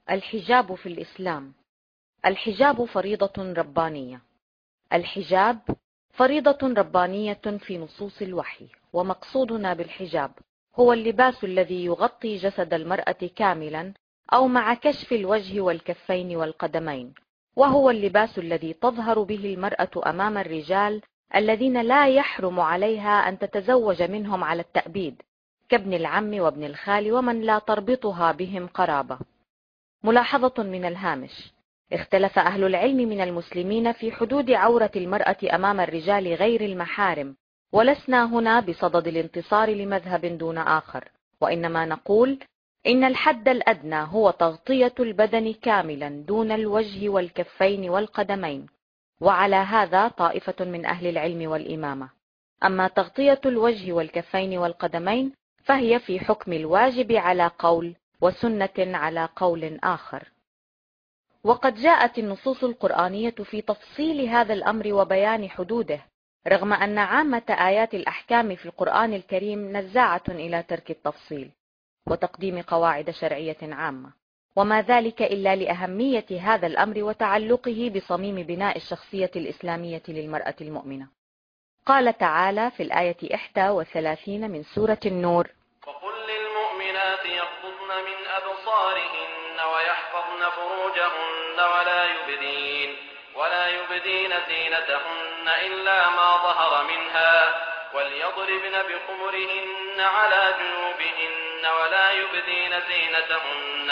الحجاب في الإسلام. الحجاب فريضة ربانية. الحجاب فريضة ربانية في نصوص الوحي، ومقصودنا بالحجاب هو اللباس الذي يغطي جسد المرأة كاملا أو مع كشف الوجه والكفين والقدمين، وهو اللباس الذي تظهر به المرأة أمام الرجال الذين لا يحرم عليها أن تتزوج منهم على التأبيد، كابن العم وابن الخال ومن لا تربطها بهم قرابة. ملاحظة من الهامش: اختلف أهل العلم من المسلمين في حدود عورة المرأة أمام الرجال غير المحارم، ولسنا هنا بصدد الانتصار لمذهب دون آخر، وإنما نقول إن الحد الأدنى هو تغطية البدن كاملا دون الوجه والكفين والقدمين، وعلى هذا طائفة من أهل العلم والإمامة. أما تغطية الوجه والكفين والقدمين فهي في حكم الواجب على قول، وسنة على قول آخر. وقد جاءت النصوص القرآنية في تفصيل هذا الأمر وبيان حدوده، رغم أن عامة آيات الأحكام في القرآن الكريم نزاعة إلى ترك التفصيل وتقديم قواعد شرعية عامة، وما ذلك إلا لأهمية هذا الأمر وتعلقه بصميم بناء الشخصية الإسلامية للمرأة المؤمنة. قال تعالى في الآية 31 من سورة النور: وقل للمؤمنات يغضضن من أبصارهن ويحفظن فروجهن ولا يبدين زينتهن إلا ما ظهر منها، وليضربن بخمرهن على جنوبهن ولا يبدين زينتهن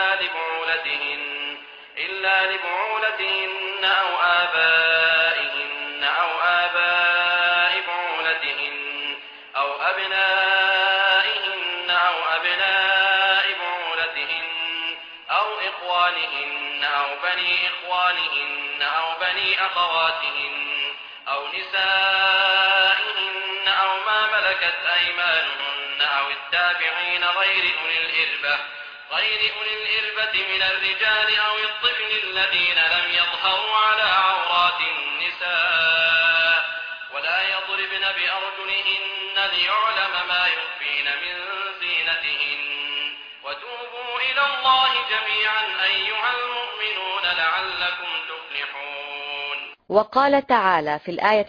إلا لبعولتهن أو آبائهن أو آباء بعولتهن أو أبنائهن أو أبناء بعولتهن أو إخوانهن أو بني إخوانهن أو بني أخواتهن أو نسائهن أو ما ملكت أيمانهن أو التابعين غير أولي الإربة من الرجال أو الطفل الذين لم يظهروا على عورات النساء، ولا يضربن بأرجلهن ليعلم ما يخفين من زينتهن، وتوبوا إلى الله جميعا أيها المؤمنون لعلكم تفلحون. وقال تعالى في الآية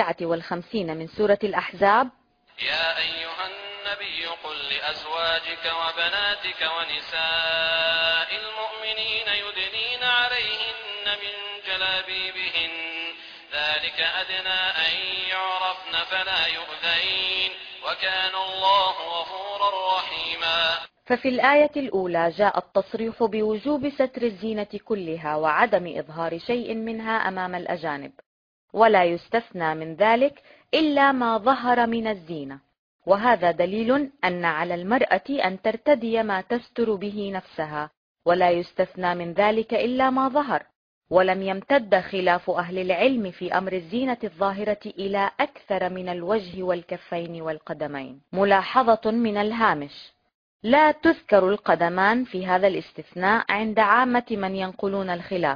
59 من سورة الأحزاب: يا أيها النبي قل لأزواجك وبناتك ونساء المؤمنين يدنين عليهن من جلابيبهن ذلك أدنى أن يعرفن فلا يؤذين وكان الله غفورا رحيما. ففي الآية الأولى جاء التصريح بوجوب ستر الزينة كلها وعدم إظهار شيء منها أمام الأجانب، ولا يستثنى من ذلك إلا ما ظهر من الزينة، وهذا دليل أن على المرأة أن ترتدي ما تستر به نفسها، ولا يستثنى من ذلك إلا ما ظهر. ولم يمتد خلاف أهل العلم في أمر الزينة الظاهرة إلى أكثر من الوجه والكفين والقدمين. ملاحظة من الهامش: لا تذكر القدمان في هذا الاستثناء عند عامة من ينقلون الخلاف،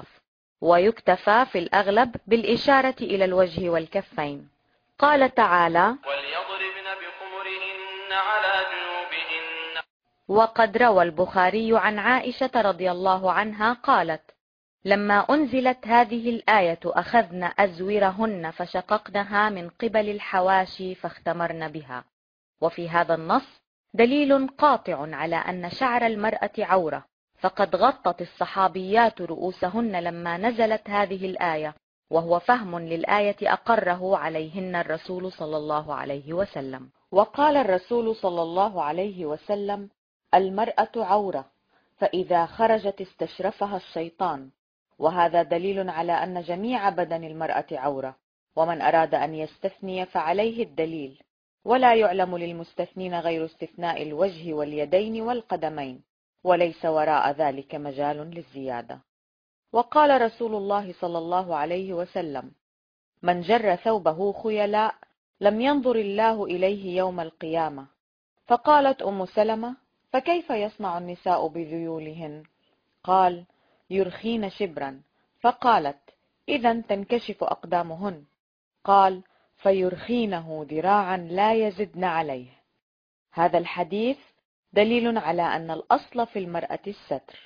ويكتفى في الأغلب بالإشارة إلى الوجه والكفين. قال تعالى: وليضربن بخمرهن على جنوبهن. وقد روى البخاري عن عائشة رضي الله عنها قالت: لما أنزلت هذه الآية أخذن أزورهن فشققنها من قبل الحواشي فاختمرن بها. وفي هذا النص دليل قاطع على أن شعر المرأة عورة، فقد غطت الصحابيات رؤوسهن لما نزلت هذه الآية، وهو فهم للآية أقره عليهن الرسول صلى الله عليه وسلم. وقال الرسول صلى الله عليه وسلم: المرأة عورة، فإذا خرجت استشرفها الشيطان. وهذا دليل على أن جميع بدن المرأة عورة، ومن أراد أن يستثني فعليه الدليل، ولا يعلم للمستثنين غير استثناء الوجه واليدين والقدمين، وليس وراء ذلك مجال للزيادة. وقال رسول الله صلى الله عليه وسلم: من جر ثوبه خيلاء لم ينظر الله إليه يوم القيامة. فقالت أم سلمة: فكيف يصنع النساء بذيولهن؟ قال: يرخين شبرا. فقالت: إذن تنكشف أقدامهن. قال: فيرخينه ذراعا لا يزدن عليه. هذا الحديث دليل على أن الأصل في المرأة الستر،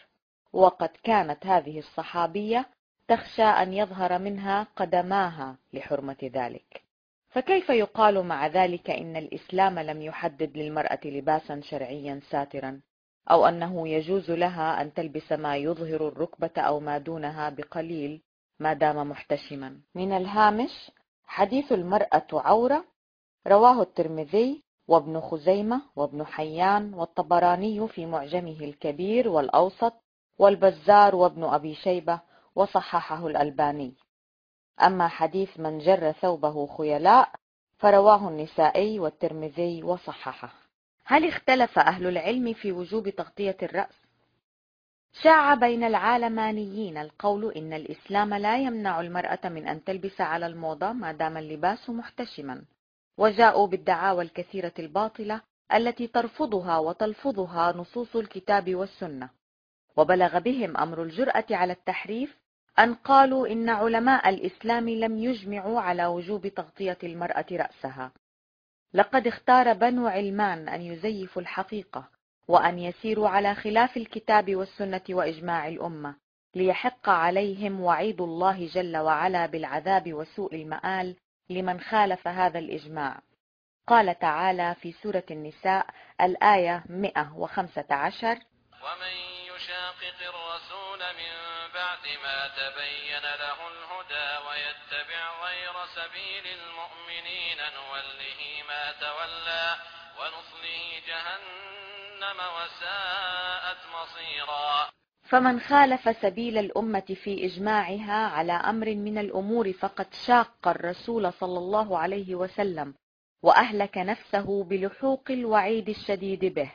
وقد كانت هذه الصحابية تخشى أن يظهر منها قدماها لحرمة ذلك، فكيف يقال مع ذلك إن الإسلام لم يحدد للمرأة لباسا شرعيا ساترا، أو أنه يجوز لها أن تلبس ما يظهر الركبة أو ما دونها بقليل ما دام محتشما؟ من الهامش: حديث المرأة عورة، رواه الترمذي وابن خزيمة وابن حيان والطبراني في معجمه الكبير والأوسط والبزار وابن أبي شيبة، وصححه الألباني. أما حديث من جر ثوبه خيلاء فرواه النسائي والترمذي وصححه. هل اختلف أهل العلم في وجوب تغطية الرأس؟ شاع بين العالمانيين القول إن الإسلام لا يمنع المرأة من أن تلبس على الموضة ما دام اللباس محتشما، وجاءوا بالدعاوى الكثيرة الباطلة التي ترفضها وتلفظها نصوص الكتاب والسنة، وبلغ بهم أمر الجرأة على التحريف أن قالوا إن علماء الإسلام لم يجمعوا على وجوب تغطية المرأة رأسها. لقد اختار بنو علمان أن يزيفوا الحقيقة وأن يسيروا على خلاف الكتاب والسنة وإجماع الأمة، ليحق عليهم وعيد الله جل وعلا بالعذاب وسوء المآل لمن خالف هذا الإجماع. قال تعالى في سورة النساء الآية 115: ومن يشاقق الرسول من بعد ما تبين له الهدى ويتبع غير سبيل المؤمنين نوله ما تولى ونصله جهنم وساءت مصيرا. فمن خالف سبيل الأمة في إجماعها على أمر من الأمور فقد شاق الرسول صلى الله عليه وسلم، وأهلك نفسه بلحوق الوعيد الشديد به.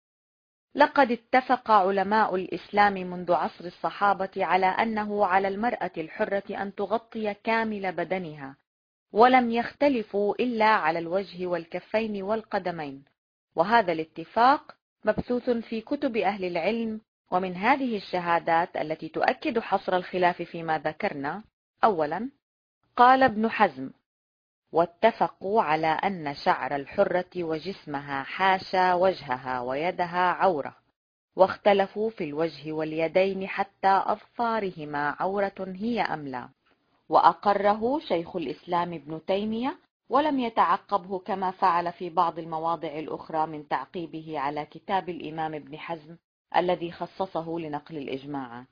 لقد اتفق علماء الإسلام منذ عصر الصحابة على أنه على المرأة الحرة أن تغطي كامل بدنها، ولم يختلفوا إلا على الوجه والكفين والقدمين، وهذا الاتفاق مبثوث في كتب أهل العلم. ومن هذه الشهادات التي تؤكد حصر الخلاف فيما ذكرنا: أولا، قال ابن حزم: واتفقوا على أن شعر الحرة وجسمها حاشا وجهها ويدها عورة، واختلفوا في الوجه واليدين حتى أظفارهما عورة هي أم لا، وأقره شيخ الإسلام ابن تيمية، ولم يتعقبه كما فعل في بعض المواضع الأخرى من تعقيبه على كتاب الإمام ابن حزم الذي خصصه لنقل الإجماعات.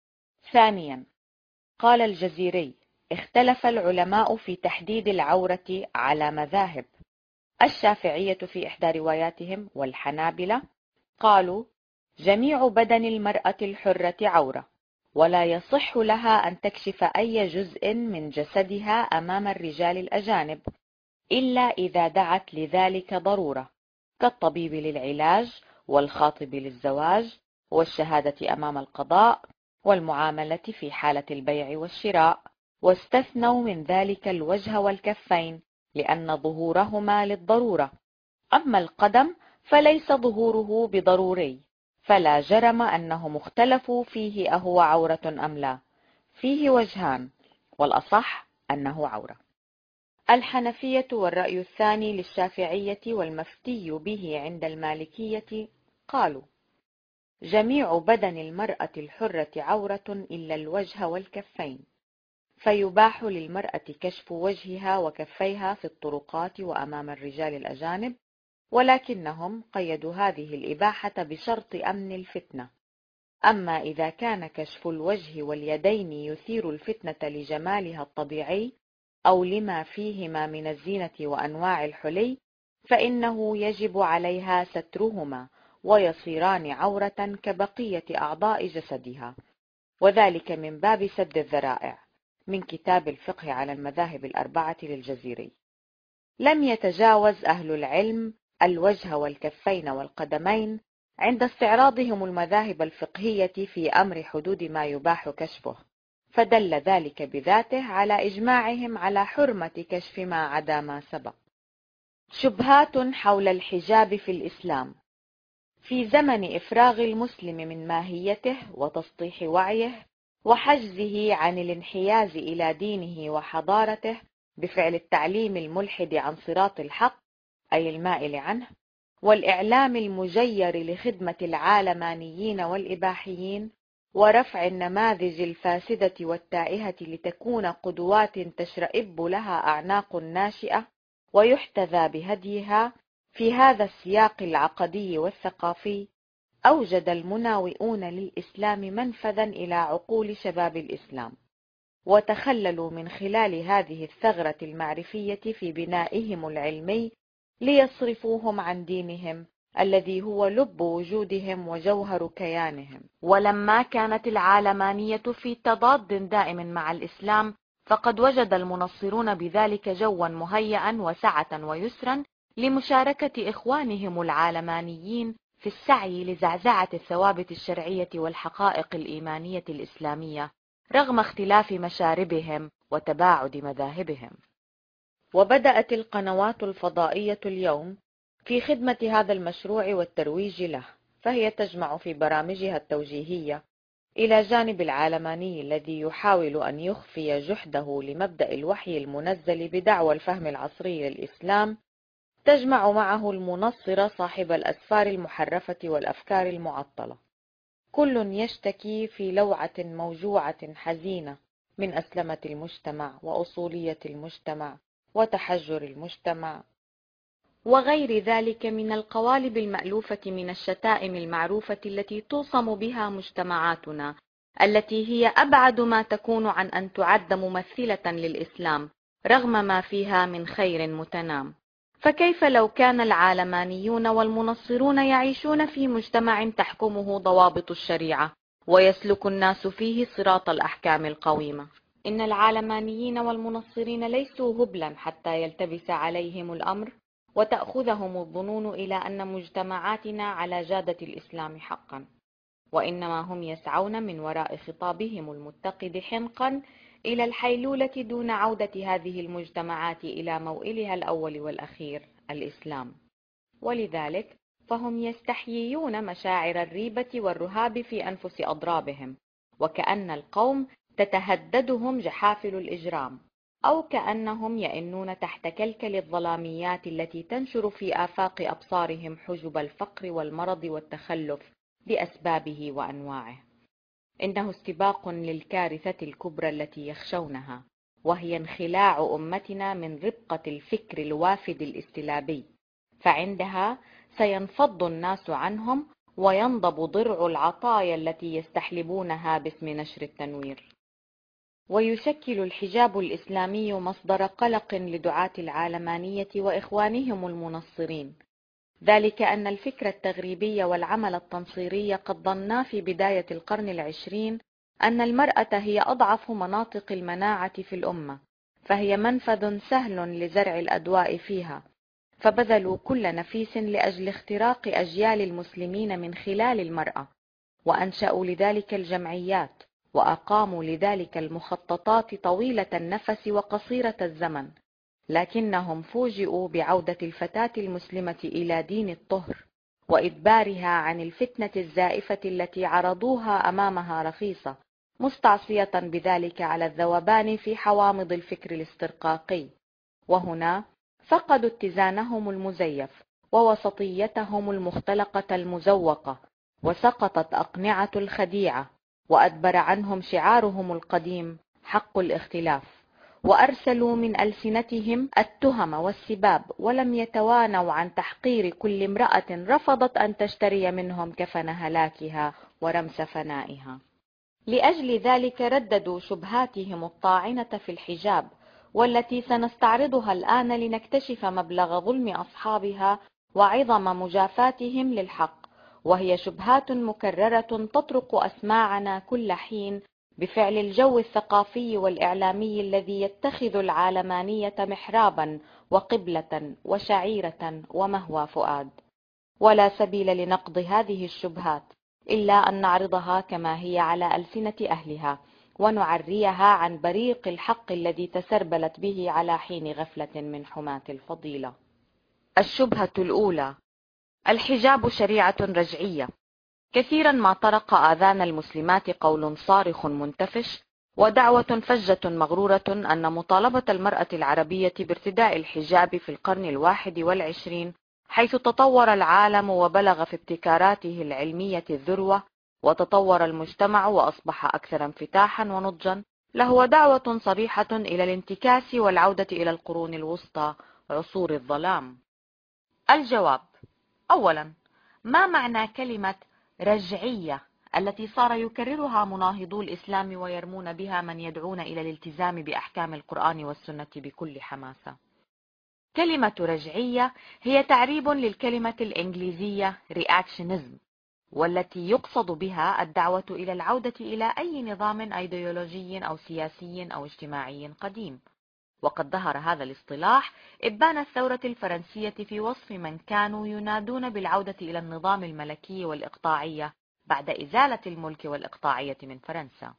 ثانيا، قال الجزيري: اختلف العلماء في تحديد العورة على مذاهب. الشافعية في إحدى رواياتهم والحنابلة قالوا: جميع بدن المرأة الحرة عورة، ولا يصح لها أن تكشف أي جزء من جسدها أمام الرجال الأجانب إلا إذا دعت لذلك ضرورة، كالطبيب للعلاج والخاطب للزواج والشهادة أمام القضاء والمعاملة في حالة البيع والشراء، واستثنوا من ذلك الوجه والكفين لأن ظهورهما للضرورة. أما القدم فليس ظهوره بضروري، فلا جرم أنهم اختلفوا فيه أهو عورة أم لا، فيه وجهان، والأصح أنه عورة. الحنفية والرأي الثاني للشافعية والمفتي به عند المالكية قالوا: جميع بدن المرأة الحرة عورة إلا الوجه والكفين، فيباح للمرأة كشف وجهها وكفيها في الطرقات وأمام الرجال الأجانب، ولكنهم قيدوا هذه الإباحة بشرط أمن الفتنة. أما إذا كان كشف الوجه واليدين يثير الفتنة لجمالها الطبيعي أو لما فيهما من الزينة وأنواع الحلي، فإنه يجب عليها سترهما ويصيران عورة كبقية أعضاء جسدها، وذلك من باب سد الذرائع، من كتاب الفقه على المذاهب الأربعة للجزيري. لم يتجاوز أهل العلم الوجه والكفين والقدمين عند استعراضهم المذاهب الفقهية في أمر حدود ما يباح كشفه، فدل ذلك بذاته على إجماعهم على حرمة كشف ما عدا ما سبق. شبهات حول الحجاب في الإسلام. في زمن إفراغ المسلم من ماهيته وتسطيح وعيه وحجزه عن الانحياز إلى دينه وحضارته بفعل التعليم الملحد عن صراط الحق أي المائل عنه، والإعلام المجير لخدمة العالمانيين والإباحيين، ورفع النماذج الفاسدة والتائهة لتكون قدوات تشرئب لها أعناق ناشئة ويحتذى بهديها. في هذا السياق العقدي والثقافي أوجد المناوئون للإسلام منفذا إلى عقول شباب الإسلام، وتخللوا من خلال هذه الثغرة المعرفية في بنائهم العلمي ليصرفوهم عن دينهم الذي هو لب وجودهم وجوهر كيانهم. ولما كانت العالمانية في تضاد دائم مع الإسلام، فقد وجد المنصرون بذلك جوا مهيئا وسعة ويسرا لمشاركة إخوانهم العالمانيين في السعي لزعزعة الثوابت الشرعية والحقائق الإيمانية الإسلامية رغم اختلاف مشاربهم وتباعد مذاهبهم. وبدأت القنوات الفضائية اليوم في خدمة هذا المشروع والترويج له، فهي تجمع في برامجها التوجيهية إلى جانب العالماني الذي يحاول أن يخفي جحده لمبدأ الوحي المنزل بدعوى الفهم العصري للإسلام، تجمع معه المنصر صاحب الأسفار المحرفة والأفكار المعطلة، كل يشتكي في لوعة موجوعة حزينة من أسلمة المجتمع وأصولية المجتمع وتحجر المجتمع وغير ذلك من القوالب المألوفة من الشتائم المعروفة التي توصم بها مجتمعاتنا، التي هي أبعد ما تكون عن أن تعد ممثلة للإسلام رغم ما فيها من خير متنام. فكيف لو كان العالمانيون والمنصرون يعيشون في مجتمع تحكمه ضوابط الشريعة ويسلك الناس فيه صراط الأحكام القويمة؟ إن العالمانيين والمنصرين ليسوا هبلا حتى يلتبس عليهم الأمر وتأخذهم الظنون إلى أن مجتمعاتنا على جادة الإسلام حقا، وإنما هم يسعون من وراء خطابهم المتقد حنقا إلى الحيلولة دون عودة هذه المجتمعات إلى موئلها الأول والأخير الإسلام. ولذلك فهم يستحييون مشاعر الريبة والرهاب في أنفس أضرابهم، وكأن القوم تتهددهم جحافل الإجرام، أو كأنهم يئنون تحت كلكل الظلاميات التي تنشر في آفاق أبصارهم حجب الفقر والمرض والتخلف بأسبابه وأنواعه. إنه استباق للكارثة الكبرى التي يخشونها، وهي انخلاع أمتنا من ربقة الفكر الوافد الاستلابي، فعندها سينفض الناس عنهم وينضب ضرع العطايا التي يستحلبونها باسم نشر التنوير. ويشكل الحجاب الإسلامي مصدر قلق لدعاة العالمانية وإخوانهم المنصرين، ذلك أن الفكر التغريبي والعمل التنصيري قد ظنا في بداية القرن العشرين أن المرأة هي أضعف مناطق المناعة في الأمة، فهي منفذ سهل لزرع الأدواء فيها، فبذلوا كل نفيس لأجل اختراق أجيال المسلمين من خلال المرأة، وأنشأوا لذلك الجمعيات، وأقاموا لذلك المخططات طويلة النفس وقصيرة الزمن، لكنهم فوجئوا بعودة الفتاة المسلمة إلى دين الطهر وإدبارها عن الفتنة الزائفة التي عرضوها أمامها رخيصة، مستعصية بذلك على الذوبان في حوامض الفكر الاسترقاقي. وهنا فقدوا اتزانهم المزيف ووسطيتهم المختلقة المزوقة، وسقطت أقنعة الخديعة، وأدبر عنهم شعارهم القديم حق الاختلاف، وأرسلوا من ألسنتهم التهم والسباب، ولم يتوانوا عن تحقير كل امرأة رفضت أن تشتري منهم كفن هلاكها ورمس فنائها. لأجل ذلك رددوا شبهاتهم الطاعنة في الحجاب، والتي سنستعرضها الآن لنكتشف مبلغ ظلم أصحابها وعظم مجافاتهم للحق، وهي شبهات مكررة تطرق أسماعنا كل حين بفعل الجو الثقافي والإعلامي الذي يتخذ العالمانية محرابا وقبلة وشعيرة ومهوى فؤاد. ولا سبيل لنقض هذه الشبهات إلا أن نعرضها كما هي على ألسنة أهلها، ونعريها عن بريق الحق الذي تسربلت به على حين غفلة من حماة الفضيلة. الشبهة الأولى: الحجاب شريعة رجعية. كثيرا ما طرق آذان المسلمات قول صارخ منتفش ودعوة فجة مغرورة أن مطالبة المرأة العربية بارتداء الحجاب في القرن 21 حيث تطور العالم وبلغ في ابتكاراته العلمية الذروة، وتطور المجتمع وأصبح أكثر انفتاحا ونضجا، لهو دعوة صريحة إلى الانتكاس والعودة إلى القرون الوسطى، عصور الظلام. الجواب: أولا، ما معنى كلمة رجعية التي صار يكررها مناهضو الإسلام ويرمون بها من يدعون إلى الالتزام بأحكام القرآن والسنة بكل حماسة؟ كلمة رجعية هي تعريب للكلمة الإنجليزية reactionism، والتي يقصد بها الدعوة إلى العودة إلى أي نظام أيديولوجي أو سياسي أو اجتماعي قديم. وقد ظهر هذا الاصطلاح إبان الثورة الفرنسية في وصف من كانوا ينادون بالعودة إلى النظام الملكي والإقطاعية بعد إزالة الملك والإقطاعية من فرنسا.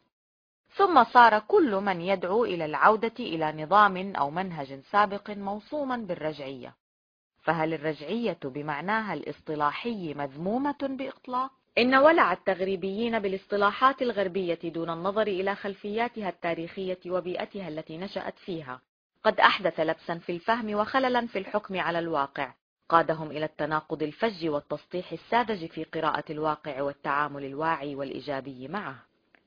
ثم صار كل من يدعو إلى العودة إلى نظام أو منهج سابق موصوما بالرجعية. فهل الرجعية بمعناها الاصطلاحي مذمومة بإطلاق؟ إن ولع التغريبيين بالاصطلاحات الغربية دون النظر إلى خلفياتها التاريخية وبيئتها التي نشأت فيها قد أحدث لبسا في الفهم وخللا في الحكم على الواقع، قادهم إلى التناقض الفج والتسطيح الساذج في قراءة الواقع والتعامل الواعي والإيجابي معه.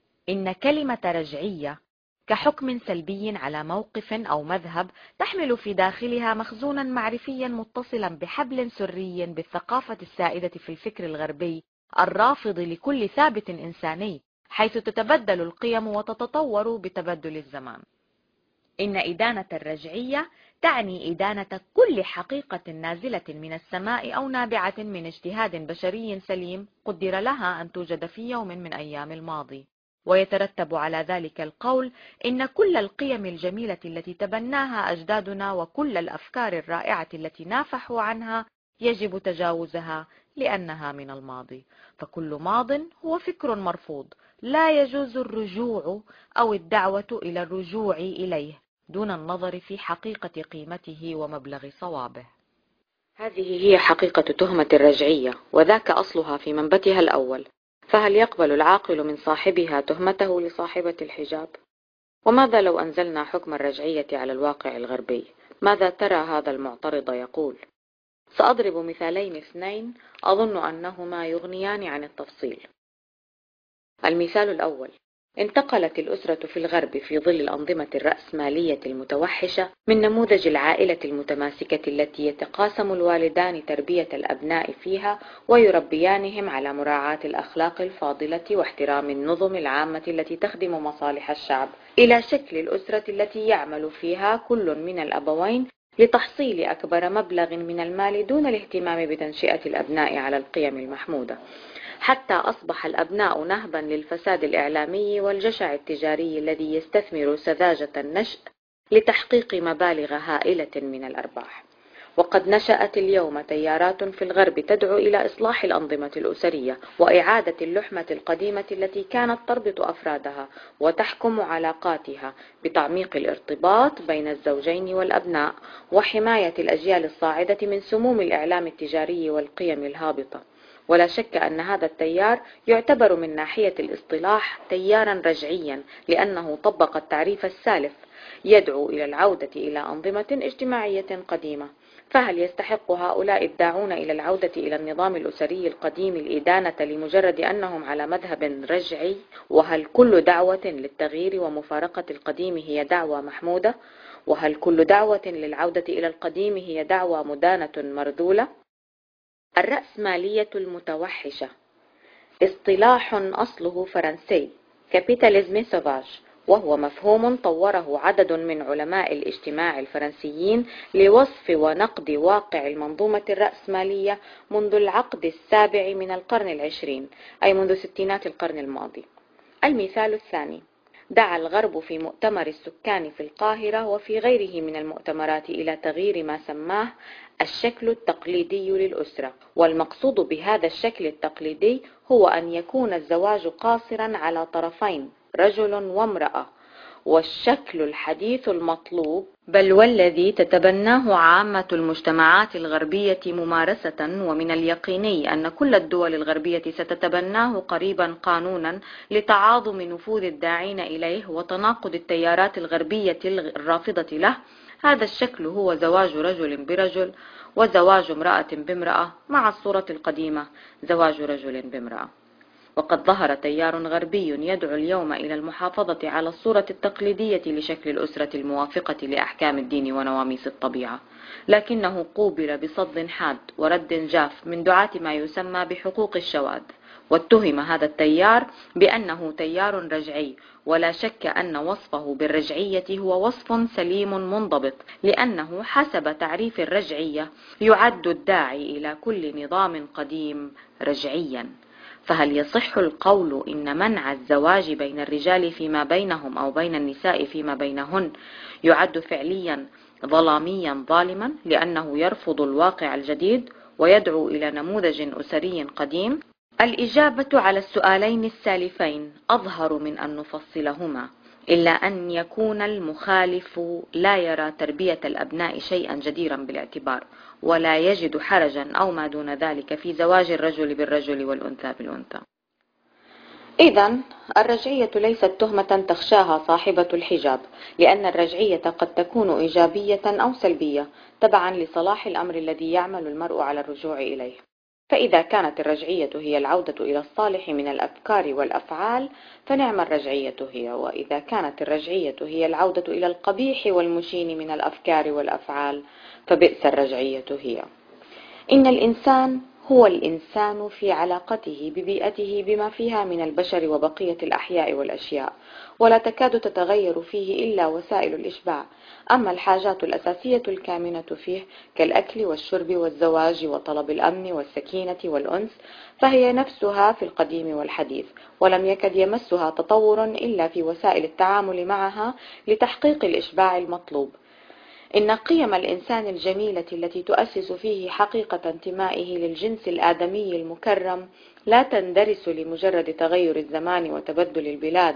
إن كلمة رجعية كحكم سلبي على موقف أو مذهب تحمل في داخلها مخزونا معرفيا متصلا بحبل سري بالثقافة السائدة في الفكر الغربي الرافض لكل ثابت إنساني، حيث تتبدل القيم وتتطور بتبدل الزمان. إن إدانة الرجعية تعني إدانة كل حقيقة نازلة من السماء أو نابعة من اجتهاد بشري سليم قدر لها أن توجد في يوم من أيام الماضي. ويترتب على ذلك القول إن كل القيم الجميلة التي تبناها أجدادنا وكل الأفكار الرائعة التي نافحوا عنها يجب تجاوزها لأنها من الماضي، فكل ماض هو فكر مرفوض لا يجوز الرجوع أو الدعوة إلى الرجوع إليه دون النظر في حقيقة قيمته ومبلغ صوابه. هذه هي حقيقة تهمة الرجعية، وذاك أصلها في منبتها الأول. فهل يقبل العاقل من صاحبها تهمته لصاحبة الحجاب؟ وماذا لو أنزلنا حكم الرجعية على الواقع الغربي؟ ماذا ترى هذا المعترض يقول؟ سأضرب مثالين اثنين أظن أنهما يغنيان عن التفصيل. المثال الأول: انتقلت الأسرة في الغرب في ظل الأنظمة الرأسمالية المتوحشة من نموذج العائلة المتماسكة التي يتقاسم الوالدان تربية الأبناء فيها ويربيانهم على مراعاة الأخلاق الفاضلة واحترام النظم العامة التي تخدم مصالح الشعب، إلى شكل الأسرة التي يعمل فيها كل من الأبوين لتحصيل أكبر مبلغ من المال دون الاهتمام بتنشئة الأبناء على القيم المحمودة، حتى أصبح الأبناء نهبا للفساد الإعلامي والجشع التجاري الذي يستثمر سذاجة النشء لتحقيق مبالغ هائلة من الأرباح. وقد نشأت اليوم تيارات في الغرب تدعو إلى إصلاح الأنظمة الأسرية وإعادة اللحمة القديمة التي كانت تربط أفرادها وتحكم علاقاتها بتعميق الارتباط بين الزوجين والأبناء وحماية الأجيال الصاعدة من سموم الإعلام التجاري والقيم الهابطة. ولا شك أن هذا التيار يعتبر من ناحية الاصطلاح تيارا رجعيا، لأنه طبق التعريف السالف، يدعو إلى العودة إلى أنظمة اجتماعية قديمة. فهل يستحق هؤلاء الداعون إلى العودة إلى النظام الأسري القديم الإدانة لمجرد أنهم على مذهب رجعي؟ وهل كل دعوة للتغيير ومفارقة القديم هي دعوة محمودة؟ وهل كل دعوة للعودة إلى القديم هي دعوة مدانة مرذولة؟ الرأسمالية المتوحشة اصطلاح أصله فرنسي كابيتاليزم سوفاج، وهو مفهوم طوره عدد من علماء الاجتماع الفرنسيين لوصف ونقد واقع المنظومة الرأسمالية منذ العقد السابع من القرن العشرين، أي منذ ستينات القرن الماضي. المثال الثاني: دعا الغرب في مؤتمر السكان في القاهرة وفي غيره من المؤتمرات إلى تغيير ما سماه الشكل التقليدي للأسرة، والمقصود بهذا الشكل التقليدي هو أن يكون الزواج قاصرا على طرفين رجل وامرأة، والشكل الحديث المطلوب بل والذي تتبناه عامة المجتمعات الغربية ممارسة، ومن اليقيني أن كل الدول الغربية ستتبناه قريبا قانونا لتعاظم نفوذ الداعين إليه وتناقض التيارات الغربية الرافضة له. هذا الشكل هو زواج رجل برجل وزواج امرأة بامرأة، مع الصورة القديمة زواج رجل بامرأة. وقد ظهر تيار غربي يدعو اليوم إلى المحافظة على الصورة التقليدية لشكل الأسرة الموافقة لأحكام الدين ونواميس الطبيعة، لكنه قوبل بصد حاد ورد جاف من دعاة ما يسمى بحقوق الشواذ، واتهم هذا التيار بأنه تيار رجعي، ولا شك أن وصفه بالرجعية هو وصف سليم منضبط، لأنه حسب تعريف الرجعية يعد الداعي إلى كل نظام قديم رجعيا. فهل يصح القول إن منع الزواج بين الرجال فيما بينهم أو بين النساء فيما بينهن يعد فعليا ظلاميا ظالما لأنه يرفض الواقع الجديد ويدعو إلى نموذج أسري قديم؟ الإجابة على السؤالين السالفين أظهر من أن نفصلهما، إلا أن يكون المخالف لا يرى تربية الأبناء شيئا جديرا بالاعتبار، ولا يجد حرجا أو ما دون ذلك في زواج الرجل بالرجل والأنثى بالأنثى. إذن الرجعية ليست تهمة تخشاها صاحبة الحجاب، لأن الرجعية قد تكون إيجابية أو سلبية تبعا لصلاح الأمر الذي يعمل المرء على الرجوع إليه. فإذا كانت الرجعية هي العودة إلى الصالح من الأفكار والأفعال فنعم الرجعية هي، وإذا كانت الرجعية هي العودة إلى القبيح والمشين من الأفكار والأفعال فبئس الرجعية هي. إن الإنسان هو الإنسان في علاقته ببيئته بما فيها من البشر وبقية الأحياء والأشياء، ولا تكاد تتغير فيه إلا وسائل الإشباع. أما الحاجات الأساسية الكامنة فيه كالأكل والشرب والزواج وطلب الأمن والسكينة والأنس فهي نفسها في القديم والحديث، ولم يكد يمسها تطور إلا في وسائل التعامل معها لتحقيق الإشباع المطلوب. إن قيم الإنسان الجميلة التي تؤسس فيه حقيقة انتمائه للجنس الآدمي المكرم لا تندرس لمجرد تغير الزمان وتبدل البلاد.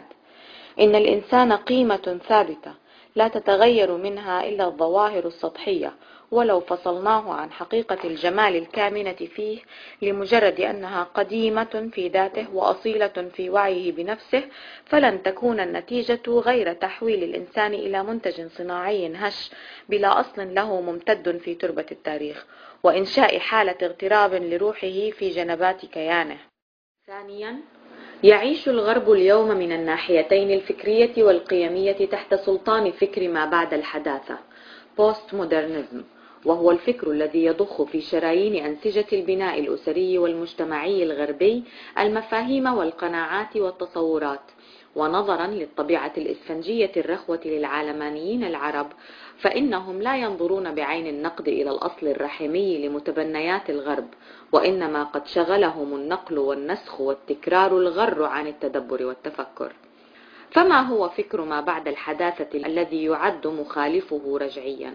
إن الإنسان قيمة ثابتة لا تتغير منها إلا الظواهر السطحية، ولو فصلناه عن حقيقة الجمال الكامنة فيه لمجرد أنها قديمة في ذاته وأصيلة في وعيه بنفسه فلن تكون النتيجة غير تحويل الإنسان إلى منتج صناعي هش بلا أصل له ممتد في تربة التاريخ، وإنشاء حالة اغتراب لروحه في جنبات كيانه. ثانيا، يعيش الغرب اليوم من الناحيتين الفكرية والقيمية تحت سلطان فكر ما بعد الحداثة بوست مودرنزم، وهو الفكر الذي يضخ في شرايين أنسجة البناء الأسري والمجتمعي الغربي المفاهيم والقناعات والتصورات. ونظرا للطبيعة الإسفنجية الرخوة للعالمانيين العرب فإنهم لا ينظرون بعين النقد إلى الأصل الرحمي لمتبنيات الغرب، وإنما قد شغلهم النقل والنسخ والتكرار الغر عن التدبر والتفكر. فما هو فكر ما بعد الحداثة الذي يعد مخالفه رجعيا؟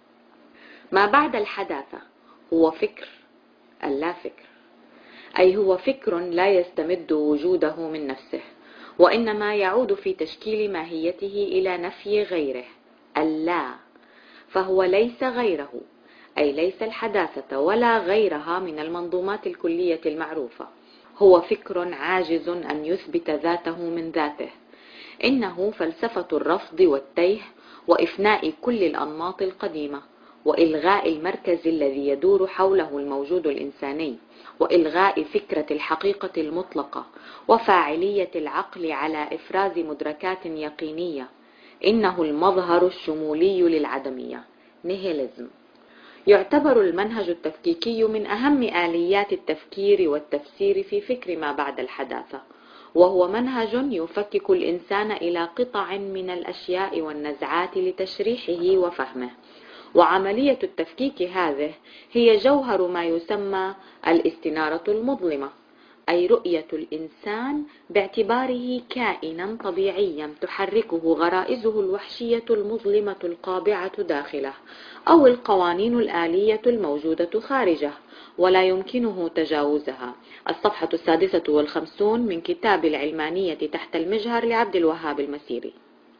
ما بعد الحداثة هو فكر اللا فكر، أي هو فكر لا يستمد وجوده من نفسه، وإنما يعود في تشكيل ماهيته إلى نفي غيره اللا، فهو ليس غيره، أي ليس الحداثة ولا غيرها من المنظومات الكلية المعروفة. هو فكر عاجز أن يثبت ذاته من ذاته. إنه فلسفة الرفض والتيه وإفناء كل الأنماط القديمة، وإلغاء المركز الذي يدور حوله الموجود الإنساني، وإلغاء فكرة الحقيقة المطلقة وفاعلية العقل على إفراز مدركات يقينية. إنه المظهر الشمولي للعدمية نيهيليزم. يعتبر المنهج التفكيكي من أهم آليات التفكير والتفسير في فكر ما بعد الحداثة، وهو منهج يفكك الإنسان إلى قطع من الأشياء والنزعات لتشريحه وفهمه. وعملية التفكيك هذه هي جوهر ما يسمى الاستنارة المظلمة، أي رؤية الإنسان باعتباره كائنا طبيعيا تحركه غرائزه الوحشية المظلمة القابعة داخله، أو القوانين الآلية الموجودة خارجه ولا يمكنه تجاوزها. الصفحة 56 من كتاب العلمانية تحت المجهر لعبد الوهاب المسيري.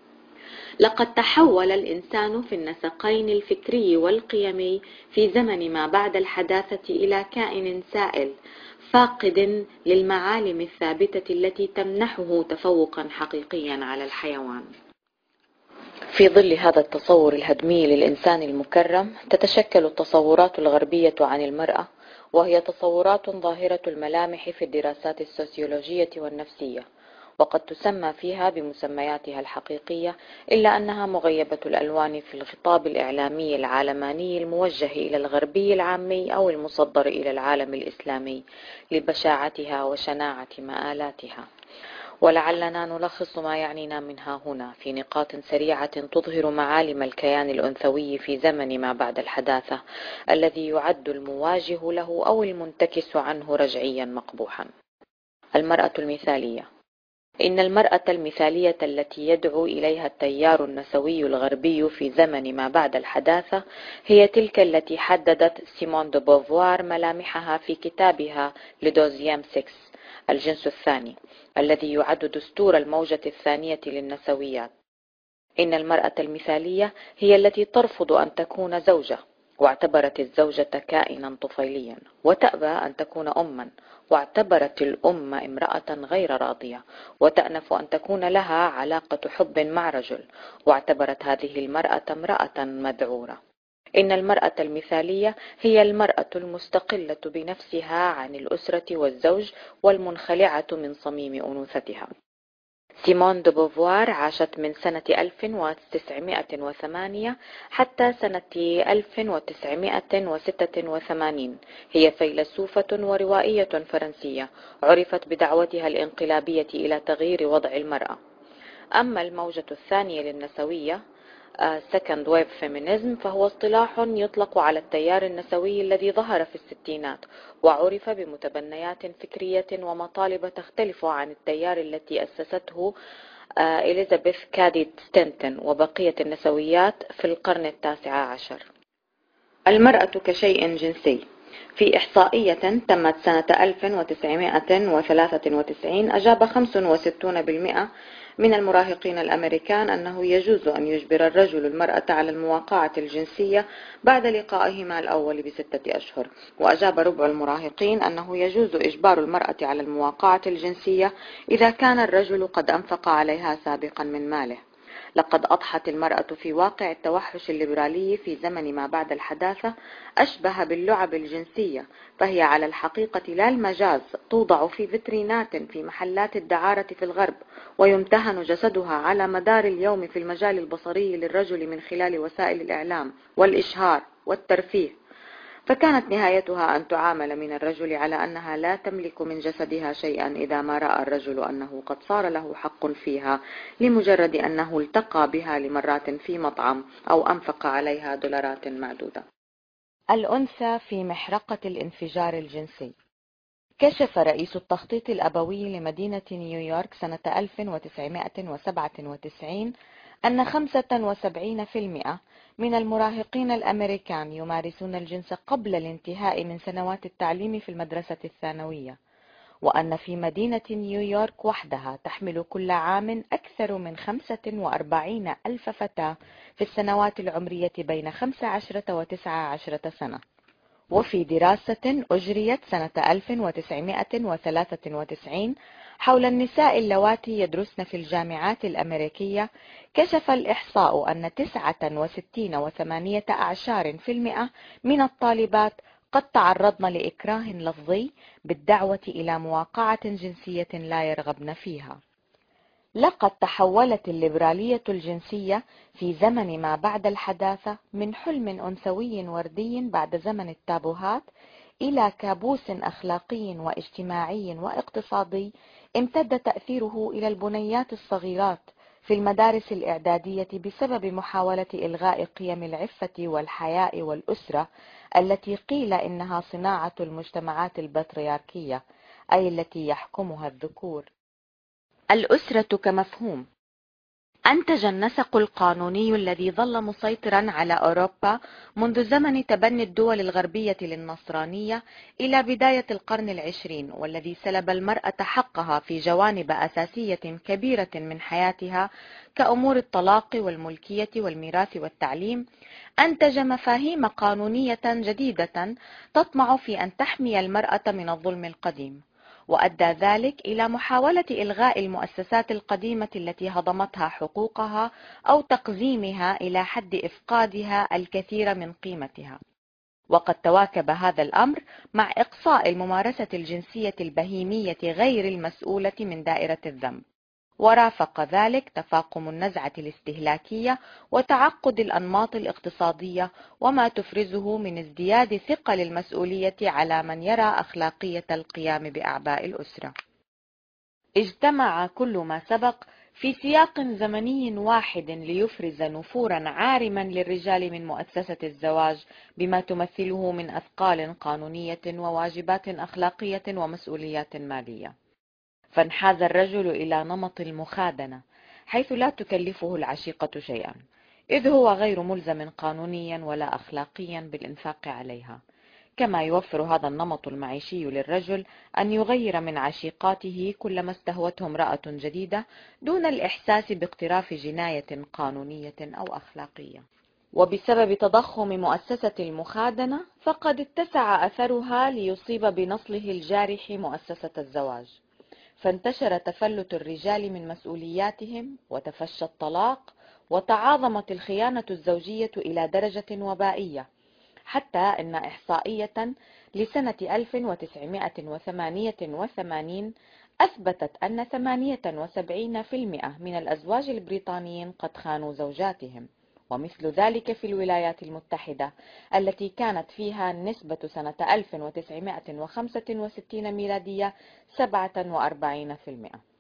لقد تحول الإنسان في النسقين الفكري والقيمي في زمن ما بعد الحداثة إلى كائن سائل فاقد للمعالم الثابتة التي تمنحه تفوقا حقيقيا على الحيوان. في ظل هذا التصور الهدمي للإنسان المكرم تتشكل التصورات الغربية عن المرأة وهي تصورات ظاهرة الملامح في الدراسات السوسيولوجية والنفسية، وقد تسمى فيها بمسمياتها الحقيقية، إلا أنها مغيبة الألوان في الخطاب الإعلامي العالماني الموجه إلى الغربي العامي أو المصدر إلى العالم الإسلامي لبشاعتها وشناعة مآلاتها. ولعلنا نلخص ما يعنينا منها هنا في نقاط سريعة تظهر معالم الكيان الأنثوي في زمن ما بعد الحداثة، الذي يعد المواجه له أو المنتكس عنه رجعيا مقبوحا. المرأة المثالية. إن المرأة المثالية التي يدعو إليها التيار النسوي الغربي في زمن ما بعد الحداثة هي تلك التي حددت سيمون دو بوفوار ملامحها في كتابها لدوزيام سكس، الجنس الثاني، الذي يعد دستور الموجة الثانية للنسويات. إن المرأة المثالية هي التي ترفض أن تكون زوجة، واعتبرت الزوجة كائنا طفيليا، وتأبى أن تكون أما، واعتبرت الأم امرأة غير راضية، وتأنف أن تكون لها علاقة حب مع رجل، واعتبرت هذه المرأة امرأة مذعورة. إن المرأة المثالية هي المرأة المستقلة بنفسها عن الأسرة والزوج والمنخلعة من صميم أنوثتها. سيمون دو بوفوار عاشت من سنة 1908 حتى سنة 1986. هي فيلسوفة وروائية فرنسية عرفت بدعوتها الانقلابية إلى تغيير وضع المرأة. أما الموجة الثانية للنسوية Second Wave Feminism فهو اصطلاح يطلق على التيار النسوي الذي ظهر في الستينات، وعرف بمتبنيات فكرية ومطالب تختلف عن التيار التي أسسته إليزابيث كادي ستينتون وبقية النسويات في القرن التاسع عشر. المرأة كشيء جنسي. في إحصائية تمت سنة 1993 أجاب 65% من المراهقين الأمريكان أنه يجوز أن يجبر الرجل المرأة على المواقعة الجنسية بعد لقائهما الأول ب6 أشهر، وأجاب ربع المراهقين أنه يجوز إجبار المرأة على المواقعة الجنسية إذا كان الرجل قد أنفق عليها سابقا من ماله. لقد أضحت المرأة في واقع التوحش الليبرالي في زمن ما بعد الحداثة أشبه باللعب الجنسية، فهي على الحقيقة لا المجاز توضع في فيترينات في محلات الدعارة في الغرب، ويمتهن جسدها على مدار اليوم في المجال البصري للرجل من خلال وسائل الإعلام والإشهار والترفيه. فكانت نهايتها أن تعامل من الرجل على أنها لا تملك من جسدها شيئا إذا ما رأى الرجل أنه قد صار له حق فيها لمجرد أنه التقى بها لمرات في مطعم أو أنفق عليها دولارات معدودة. الأنثى في محرقة الانفجار الجنسي. كشف رئيس التخطيط الأبوي لمدينة نيويورك سنة 1997 أن 75% من المراهقين الأمريكان يمارسون الجنس قبل الانتهاء من سنوات التعليم في المدرسة الثانوية، وأن في مدينة نيويورك وحدها تحمل كل عام أكثر من 45 ألف فتاة في السنوات العمرية بين 15 و19 سنة. وفي دراسة أجريت سنة 1993 حول النساء اللواتي يدرسن في الجامعات الأمريكية، كشف الإحصاء أن 69.8% من الطالبات قد تعرضن لإكراه لفظي بالدعوة إلى مواقعة جنسية لا يرغبن فيها. لقد تحولت الليبرالية الجنسية في زمن ما بعد الحداثة من حلم أنثوي وردي بعد زمن التابوهات إلى كابوس أخلاقي واجتماعي واقتصادي امتد تأثيره إلى البنيات الصغيرات في المدارس الإعدادية بسبب محاولة إلغاء قيم العفة والحياء والأسرة التي قيل إنها صناعة المجتمعات البطريركية، أي التي يحكمها الذكور. الأسرة كمفهوم. أنتج النسق القانوني الذي ظل مسيطرا على أوروبا منذ زمن تبني الدول الغربية للنصرانية إلى بداية القرن العشرين، والذي سلب المرأة حقها في جوانب أساسية كبيرة من حياتها كأمور الطلاق والملكية والميراث والتعليم، أنتج مفاهيم قانونية جديدة تطمع في أن تحمي المرأة من الظلم القديم، وأدى ذلك إلى محاولة إلغاء المؤسسات القديمة التي هضمتها حقوقها أو تقزيمها إلى حد إفقادها الكثير من قيمتها. وقد تواكب هذا الأمر مع إقصاء الممارسة الجنسية البهيمية غير المسؤولة من دائرة الذنب، ورافق ذلك تفاقم النزعة الاستهلاكية وتعقد الأنماط الاقتصادية، وما تفرزه من ازدياد ثقل المسؤولية على من يرى أخلاقية القيام بأعباء الأسرة. اجتمع كل ما سبق في سياق زمني واحد ليفرز نفورا عارما للرجال من مؤسسة الزواج بما تمثله من أثقال قانونية وواجبات أخلاقية ومسؤوليات مالية. فانحاز الرجل إلى نمط المخادنة، حيث لا تكلفه العشيقة شيئا، إذ هو غير ملزم قانونيا ولا أخلاقيا بالإنفاق عليها. كما يوفر هذا النمط المعيشي للرجل أن يغير من عشيقاته كلما استهوته امرأة جديدة دون الإحساس باقتراف جناية قانونية أو أخلاقية. وبسبب تضخم مؤسسة المخادنة فقد اتسع أثرها ليصيب بنصله الجارح مؤسسة الزواج، فانتشر تفلت الرجال من مسؤولياتهم، وتفشى الطلاق، وتعاظمت الخيانة الزوجية إلى درجة وبائية، حتى أن إحصائية لسنة 1988 أثبتت أن 78% من الأزواج البريطانيين قد خانوا زوجاتهم، ومثل ذلك في الولايات المتحدة التي كانت فيها النسبة سنة 1965 ميلادية 47%.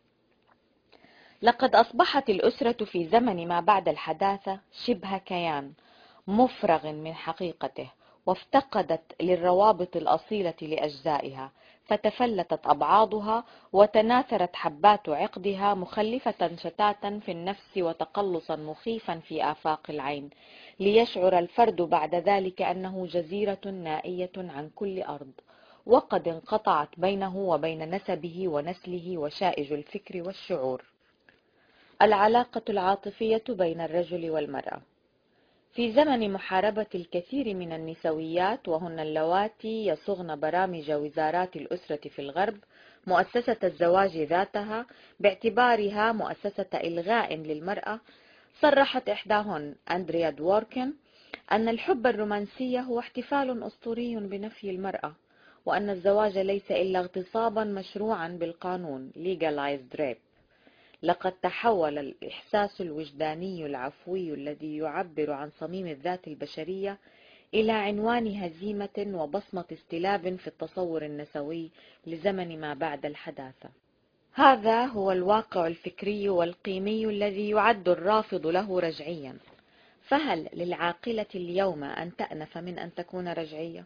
لقد أصبحت الأسرة في زمن ما بعد الحداثة شبه كيان مفرغ من حقيقته، وافتقدت للروابط الأصيلة لأجزائها، فتفلتت أبعاضها وتناثرت حبات عقدها مخلفة شتاتا في النفس وتقلصا مخيفا في آفاق العين، ليشعر الفرد بعد ذلك أنه جزيرة نائية عن كل أرض، وقد انقطعت بينه وبين نسبه ونسله وشائج الفكر والشعور. العلاقة العاطفية بين الرجل والمرأة. في زمن محاربة الكثير من النسويات، وهن اللواتي يصغن برامج وزارات الأسرة في الغرب، مؤسسة الزواج ذاتها باعتبارها مؤسسة إلغاء للمرأة، صرحت إحداهن أندريا دوركن أن الحب الرومانسي هو احتفال أسطوري بنفي المرأة، وأن الزواج ليس إلا اغتصابا مشروعا بالقانون legalized rape. لقد تحول الإحساس الوجداني العفوي الذي يعبر عن صميم الذات البشرية إلى عنوان هزيمة وبصمة استلاب في التصور النسوي لزمن ما بعد الحداثة. هذا هو الواقع الفكري والقيمي الذي يعد الرافض له رجعيا. فهل للعاقلة اليوم أن تأنف من أن تكون رجعية؟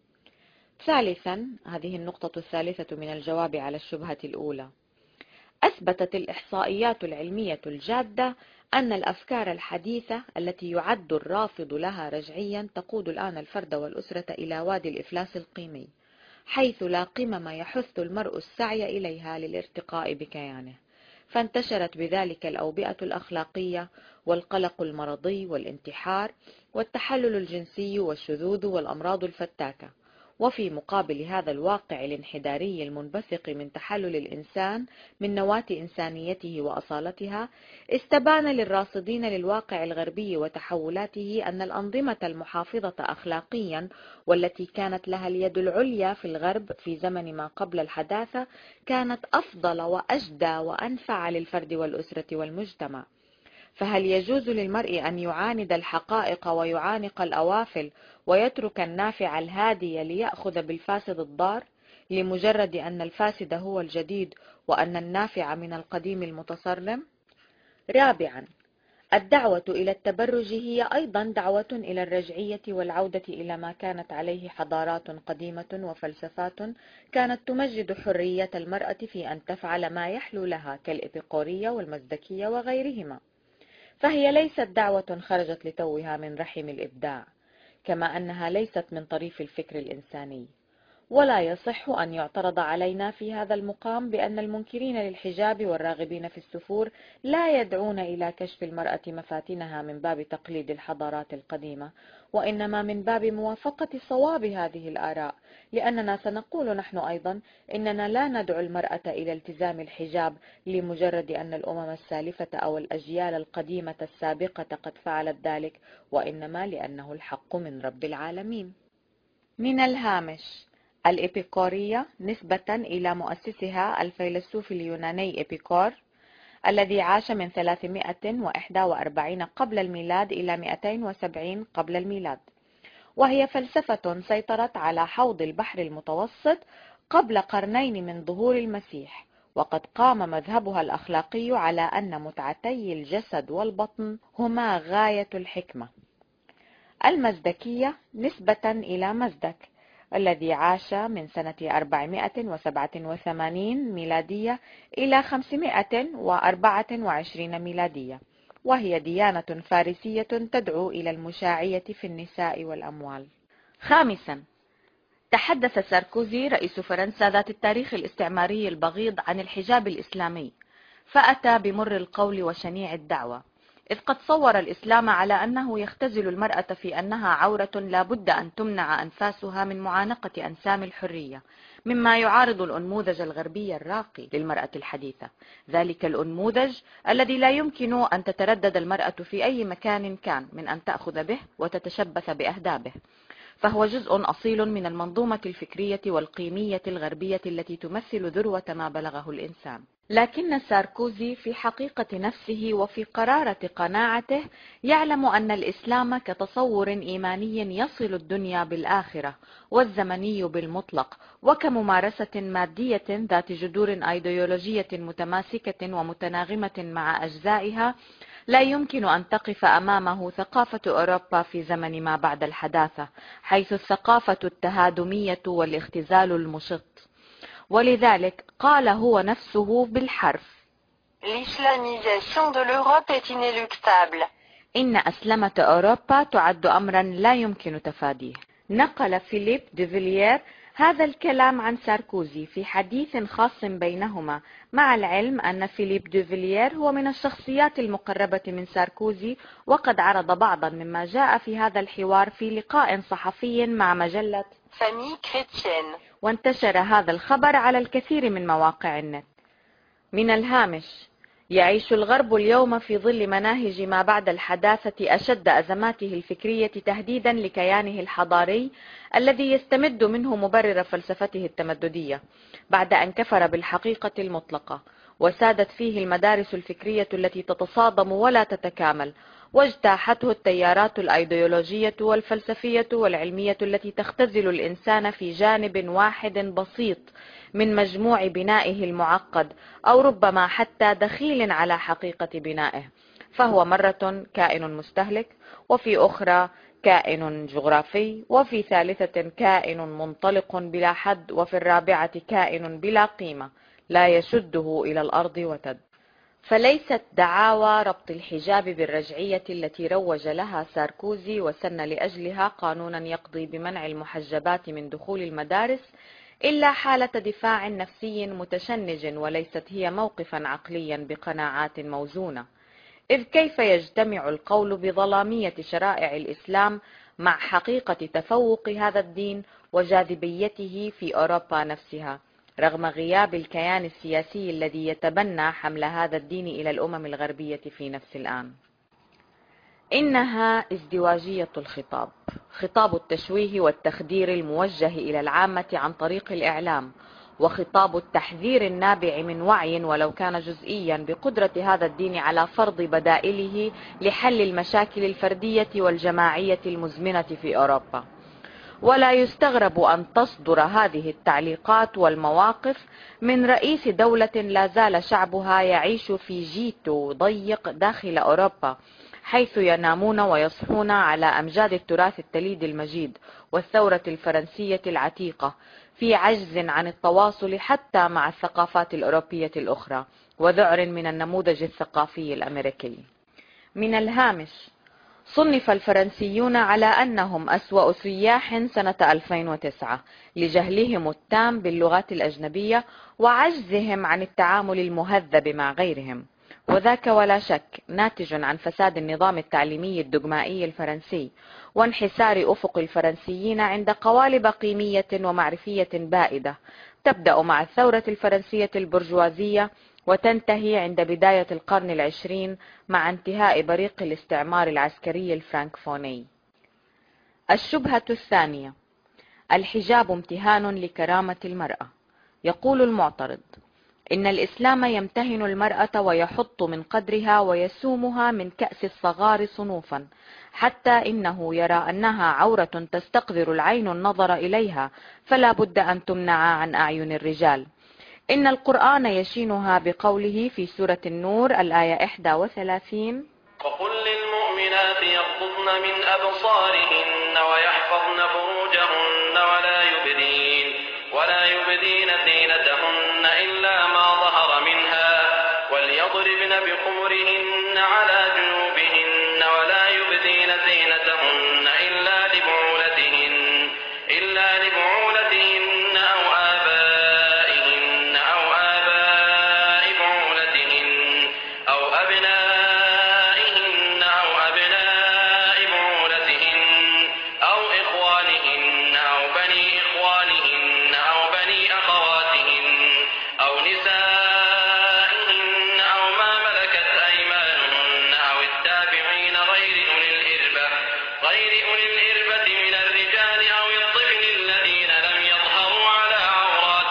ثالثا، هذه النقطة الثالثة من الجواب على الشبهة الأولى، أثبتت الإحصائيات العلمية الجادة أن الأفكار الحديثة التي يعد الرافض لها رجعيا تقود الآن الفرد والأسرة إلى وادي الإفلاس القيمي، حيث لا قمم يحث المرء السعي إليها للارتقاء بكيانه، فانتشرت بذلك الأوبئة الأخلاقية والقلق المرضي والانتحار والتحلل الجنسي والشذوذ والأمراض الفتاكة. وفي مقابل هذا الواقع الانحداري المنبثق من تحلل الإنسان من نواة إنسانيته وأصالتها، استبان للراصدين للواقع الغربي وتحولاته أن الأنظمة المحافظة أخلاقيا والتي كانت لها اليد العليا في الغرب في زمن ما قبل الحداثة كانت أفضل وأجدى وأنفع للفرد والأسرة والمجتمع. فهل يجوز للمرء أن يعاند الحقائق ويعانق الأوافل ويترك النافع الهادي ليأخذ بالفاسد الضار، لمجرد أن الفاسد هو الجديد وأن النافع من القديم المتصرم؟ رابعا، الدعوة إلى التبرج هي أيضا دعوة إلى الرجعية والعودة إلى ما كانت عليه حضارات قديمة وفلسفات كانت تمجد حرية المرأة في أن تفعل ما يحلو لها كالإبيقورية والمزدكية وغيرهما. فهي ليست دعوة خرجت لتوها من رحم الإبداع، كما أنها ليست من طريف الفكر الإنساني. ولا يصح أن يعترض علينا في هذا المقام بأن المنكرين للحجاب والراغبين في السفور لا يدعون إلى كشف المرأة مفاتنها من باب تقليد الحضارات القديمة، وإنما من باب موافقة صواب هذه الآراء، لأننا سنقول نحن أيضا إننا لا ندعو المرأة إلى التزام الحجاب لمجرد أن الأمم السالفة أو الأجيال القديمة السابقة قد فعلت ذلك، وإنما لأنه الحق من رب العالمين. من الهامش: الإبيقورية نسبة إلى مؤسسها الفيلسوف اليوناني إبيقور، الذي عاش من 341 قبل الميلاد إلى 270 قبل الميلاد، وهي فلسفة سيطرت على حوض البحر المتوسط قبل قرنين من ظهور المسيح، وقد قام مذهبها الأخلاقي على أن متعتي الجسد والبطن هما غاية الحكمة. المزدكية نسبة إلى مزدك، الذي عاش من سنة 487 ميلادية إلى 524 ميلادية، وهي ديانة فارسية تدعو إلى المشاعية في النساء والأموال. خامسا، تحدث ساركوزي رئيس فرنسا ذات التاريخ الاستعماري البغيض عن الحجاب الإسلامي، فأتى بمر القول وشنيع الدعوة، إذ قد صور الإسلام على أنه يختزل المرأة في أنها عورة لا بد أن تمنع أنفاسها من معانقة أنسام الحرية، مما يعارض الأنموذج الغربي الراقي للمرأة الحديثة، ذلك الأنموذج الذي لا يمكن أن تتردد المرأة في أي مكان كان من أن تأخذ به وتتشبث بأهدابه، فهو جزء أصيل من المنظومة الفكرية والقيمية الغربية التي تمثل ذروة ما بلغه الإنسان. لكن ساركوزي في حقيقة نفسه وفي قرارة قناعته يعلم أن الإسلام كتصور إيماني يصل الدنيا بالآخرة والزمني بالمطلق، وكممارسة مادية ذات جذور أيديولوجية متماسكة ومتناغمة مع أجزائها، لا يمكن أن تقف أمامه ثقافة أوروبا في زمن ما بعد الحداثة، حيث الثقافة التهادمية والاختزال المشط. ولذلك قال هو نفسه بالحرف: L'islamisation de l'Europe est inéluctable. إن أسلمة أوروبا تعد أمرا لا يمكن تفاديه. نقل فيليب ديفيليير هذا الكلام عن ساركوزي في حديث خاص بينهما، مع العلم أن فيليب ديفيليير هو من الشخصيات المقربة من ساركوزي، وقد عرض بعضا مما جاء في هذا الحوار في لقاء صحفي مع مجلة Famille chrétienne. وانتشر هذا الخبر على الكثير من مواقع النت. من الهامش: يعيش الغرب اليوم في ظل مناهج ما بعد الحداثة أشد أزماته الفكرية تهديدا لكيانه الحضاري الذي يستمد منه مبرر فلسفته التمددية، بعد أن كفر بالحقيقة المطلقة، وسادت فيه المدارس الفكرية التي تتصادم ولا تتكامل، واجتاحته التيارات الأيديولوجية والفلسفية والعلمية التي تختزل الإنسان في جانب واحد بسيط من مجموع بنائه المعقد، أو ربما حتى دخيل على حقيقة بنائه، فهو مرة كائن مستهلك، وفي أخرى كائن جغرافي، وفي ثالثة كائن منطلق بلا حد، وفي الرابعة كائن بلا قيمة لا يشده إلى الأرض وتد. فليست دعاوى ربط الحجاب بالرجعية التي روج لها ساركوزي وسن لأجلها قانونا يقضي بمنع المحجبات من دخول المدارس إلا حالة دفاع نفسي متشنج، وليست هي موقفا عقليا بقناعات موزونة، إذ كيف يجتمع القول بظلامية شرائع الإسلام مع حقيقة تفوق هذا الدين وجاذبيته في أوروبا نفسها، رغم غياب الكيان السياسي الذي يتبنى حمل هذا الدين إلى الأمم الغربية في نفس الآن؟ إنها ازدواجية الخطاب، خطاب التشويه والتخدير الموجه إلى العامة عن طريق الإعلام، وخطاب التحذير النابع من وعي ولو كان جزئيا بقدرة هذا الدين على فرض بدائله لحل المشاكل الفردية والجماعية المزمنة في أوروبا. ولا يستغرب أن تصدر هذه التعليقات والمواقف من رئيس دولة لا زال شعبها يعيش في جيتو ضيق داخل أوروبا، حيث ينامون ويصحون على أمجاد التراث التليد المجيد والثورة الفرنسية العتيقة، في عجز عن التواصل حتى مع الثقافات الأوروبية الأخرى، وذعر من النموذج الثقافي الأمريكي. من الهامش: صنف الفرنسيون على أنهم أسوأ سياح سنة 2009 لجهلهم التام باللغات الأجنبية وعجزهم عن التعامل المهذب مع غيرهم، وذاك ولا شك ناتج عن فساد النظام التعليمي الدجمائي الفرنسي وانحسار أفق الفرنسيين عند قوالب قيمية ومعرفية بائدة تبدأ مع الثورة الفرنسية البرجوازية وتنتهي عند بداية القرن العشرين مع انتهاء بريق الاستعمار العسكري الفرنكفوني. الشبهة الثانية: الحجاب امتهان لكرامة المرأة. يقول المعترض: إن الإسلام يمتهن المرأة ويحط من قدرها ويسومها من كأس الصغار صنوفا، حتى إنه يرى أنها عورة تستقذر العين النظر إليها، فلا بد أن تمنع عن أعين الرجال. إن القرآن يشينها بقوله في سورة النور الآية 31: وقل للمؤمنات يغضضن من أبصارهن ويحفظن فروجهن ولا يبدين زينتهن إلا ما ظهر منها وليضربن بخمرهن على جنوبهن ولا يبدين زينتهن إلا لبعولتهن أو آباء بعولتهن أو أبنائهن أو أبناء بعولتهن أو إخوانهن أو بني إخوانهن أو بني أخواتهن أو نسائهن أو ما ملكت أيمانهن أو التابعين غير أولي الإربة من الرجال أو الطفل الذين لم يظهروا على عورات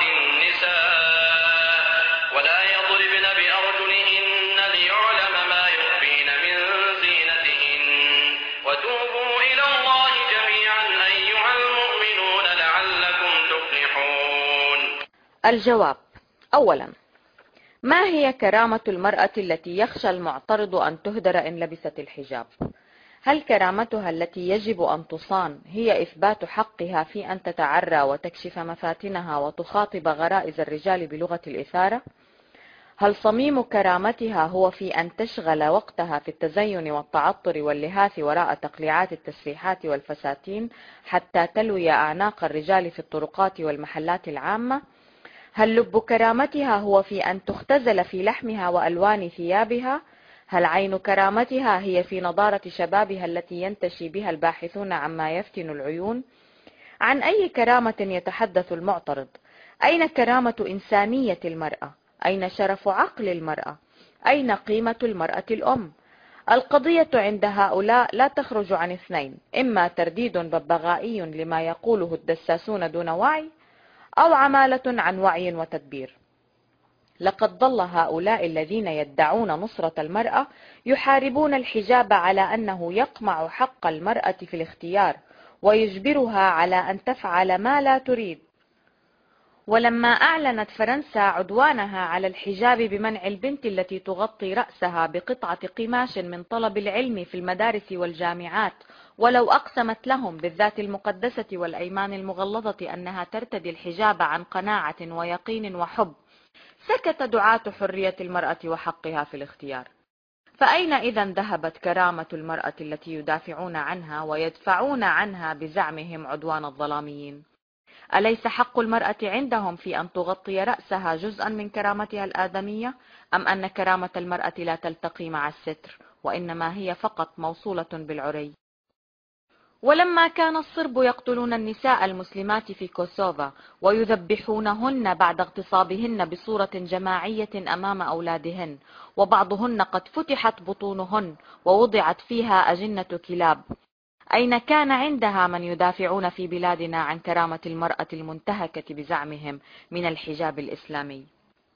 النساء ولا يضربن بأرجلهن ليعلم ما يخفين من زينتهن وتوبوا إلى الله جميعا أيها المؤمنون لعلكم تفلحون. الجواب: أولا، ما هي كرامة المرأة التي يخشى المعترض أن تهدر إن لبست الحجاب؟ هل كرامتها التي يجب أن تصان هي إثبات حقها في أن تتعرى وتكشف مفاتنها وتخاطب غرائز الرجال بلغة الإثارة؟ هل صميم كرامتها هو في أن تشغل وقتها في التزين والتعطر واللهاث وراء تقليعات التسريحات والفساتين حتى تلوي أعناق الرجال في الطرقات والمحلات العامة؟ هل لب كرامتها هو في أن تختزل في لحمها وألوان ثيابها؟ هل عين كرامتها هي في نضارة شبابها التي ينتشي بها الباحثون عما يفتن العيون؟ عن أي كرامة يتحدث المعترض؟ أين كرامة إنسانية المرأة؟ أين شرف عقل المرأة؟ أين قيمة المرأة الأم؟ القضية عند هؤلاء لا تخرج عن اثنين: إما ترديد ببغائي لما يقوله الدساسون دون وعي، أو عمالة عن وعي وتدبير. لقد ظل هؤلاء الذين يدعون نصرة المرأة يحاربون الحجاب على أنه يقمع حق المرأة في الاختيار ويجبرها على أن تفعل ما لا تريد. ولما أعلنت فرنسا عدوانها على الحجاب بمنع البنت التي تغطي رأسها بقطعة قماش من طلب العلم في المدارس والجامعات، ولو أقسمت لهم بالذات المقدسة والأيمان المغلظة أنها ترتدي الحجاب عن قناعة ويقين وحب، سكت دعاة حرية المرأة وحقها في الاختيار. فأين إذن ذهبت كرامة المرأة التي يدافعون عنها ويدفعون عنها بزعمهم عدوان الظلاميين؟ أليس حق المرأة عندهم في أن تغطي رأسها جزءا من كرامتها الآدمية؟ أم أن كرامة المرأة لا تلتقي مع الستر، وإنما هي فقط موصولة بالعري؟ ولما كان الصرب يقتلون النساء المسلمات في كوسوفا ويذبحونهن بعد اغتصابهن بصورة جماعية أمام أولادهن، وبعضهن قد فتحت بطونهن ووضعت فيها أجنة كلاب، أين كان عندها من يدافعون في بلادنا عن كرامة المرأة المنتهكة بزعمهم من الحجاب الإسلامي؟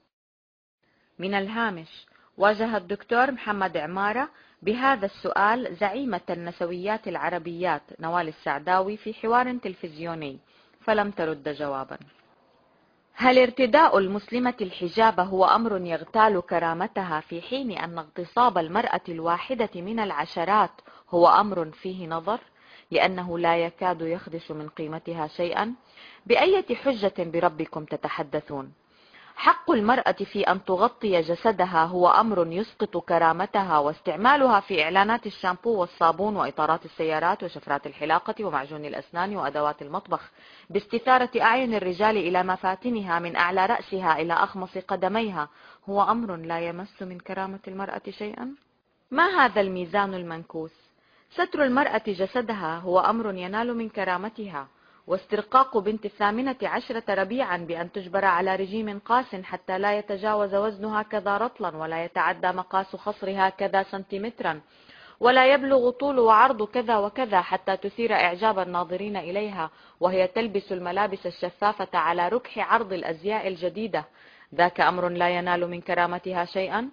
من الهامش، واجه الدكتور محمد عمارة بهذا السؤال زعيمة النسويات العربيات نوال السعداوي في حوار تلفزيوني، فلم ترد جوابا. هل ارتداء المسلمة الحجاب هو أمر يغتال كرامتها، في حين أن اغتصاب المرأة الواحدة من العشرات هو أمر فيه نظر، لأنه لا يكاد يخدش من قيمتها شيئا؟ بأية حجة بربكم تتحدثون؟ حق المرأة في أن تغطي جسدها هو أمر يسقط كرامتها، واستعمالها في إعلانات الشامبو والصابون وإطارات السيارات وشفرات الحلاقة ومعجون الأسنان وأدوات المطبخ باستثارة أعين الرجال إلى مفاتنها من أعلى رأسها إلى أخمص قدميها هو أمر لا يمس من كرامة المرأة شيئا؟ ما هذا الميزان المنكوس؟ ستر المرأة جسدها هو أمر ينال من كرامتها، واسترقاق بنت 18 ربيعا بأن تجبر على رجيم قاس حتى لا يتجاوز وزنها كذا رطلا ولا يتعدى مقاس خصرها كذا سنتيمترا، ولا يبلغ طول وعرض كذا وكذا حتى تثير إعجاب الناظرين إليها وهي تلبس الملابس الشفافة على ركح عرض الأزياء الجديدة، ذاك أمر لا ينال من كرامتها شيئا.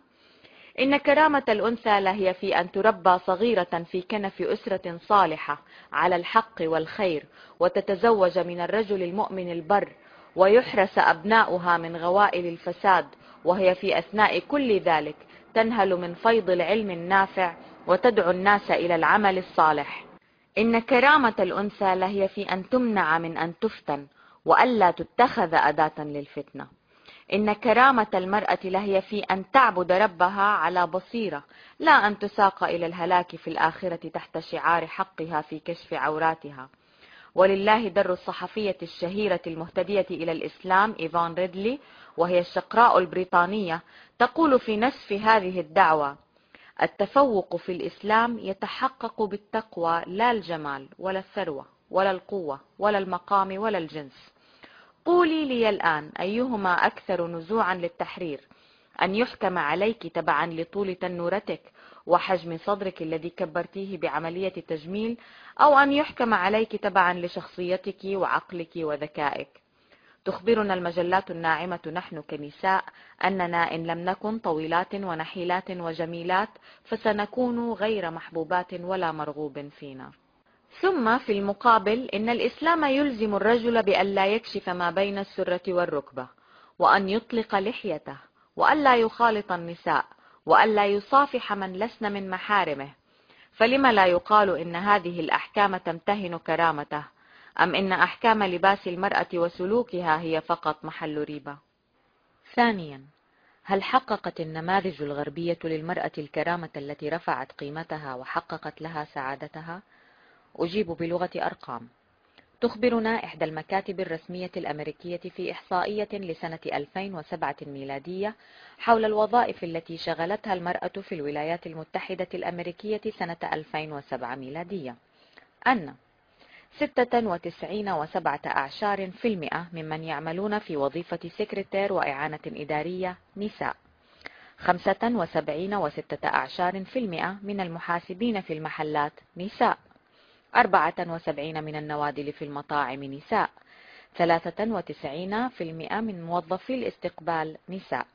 إن كرامة الأنثى لهي في أن تربى صغيرة في كنف أسرة صالحة على الحق والخير، وتتزوج من الرجل المؤمن البر، ويحرس أبناؤها من غوائل الفساد، وهي في أثناء كل ذلك تنهل من فيض العلم النافع وتدعو الناس إلى العمل الصالح. إن كرامة الأنثى لهي في أن تمنع من أن تفتن وألا تتخذ أداة للفتنة. إن كرامة المرأة لهي في أن تعبد ربها على بصيرة، لا أن تساق إلى الهلاك في الآخرة تحت شعار حقها في كشف عوراتها. ولله در الصحفية الشهيرة المهتدية إلى الإسلام إيفان ريدلي، وهي الشقراء البريطانية، تقول في نسف هذه الدعوة: التفوق في الإسلام يتحقق بالتقوى، لا الجمال ولا الثروة ولا القوة ولا المقام ولا الجنس. قولي لي الآن أيهما أكثر نزوعا للتحرير، أن يحكم عليك تبعا لطول تنورتك وحجم صدرك الذي كبرتيه بعملية تجميل، أو أن يحكم عليك تبعا لشخصيتك وعقلك وذكائك؟ تخبرنا المجلات الناعمة نحن كنساء أننا إن لم نكن طويلات ونحيلات وجميلات فسنكون غير محبوبات ولا مرغوب فينا. ثم في المقابل إن الإسلام يلزم الرجل بأن لا يكشف ما بين السرة والركبة، وأن يطلق لحيته، وأن لا يخالط النساء، وأن لا يصافح من لسن من محارمه. فلما لا يقال إن هذه الأحكام تمتهن كرامته، أم إن أحكام لباس المرأة وسلوكها هي فقط محل ريبة؟ ثانيا، هل حققت النماذج الغربية للمرأة الكرامة التي رفعت قيمتها وحققت لها سعادتها؟ أجيب بلغة أرقام. تخبرنا إحدى المكاتب الرسمية الأمريكية في إحصائية لسنة 2007 ميلادية حول الوظائف التي شغلتها المرأة في الولايات المتحدة الأمريكية سنة 2007 ميلادية أن 96.7% ممن يعملون في وظيفة سكرتير وإعانة إدارية نساء، 75.6% من المحاسبين في المحلات نساء، 74 من النوادل في المطاعم نساء، 93% من موظفي الاستقبال نساء،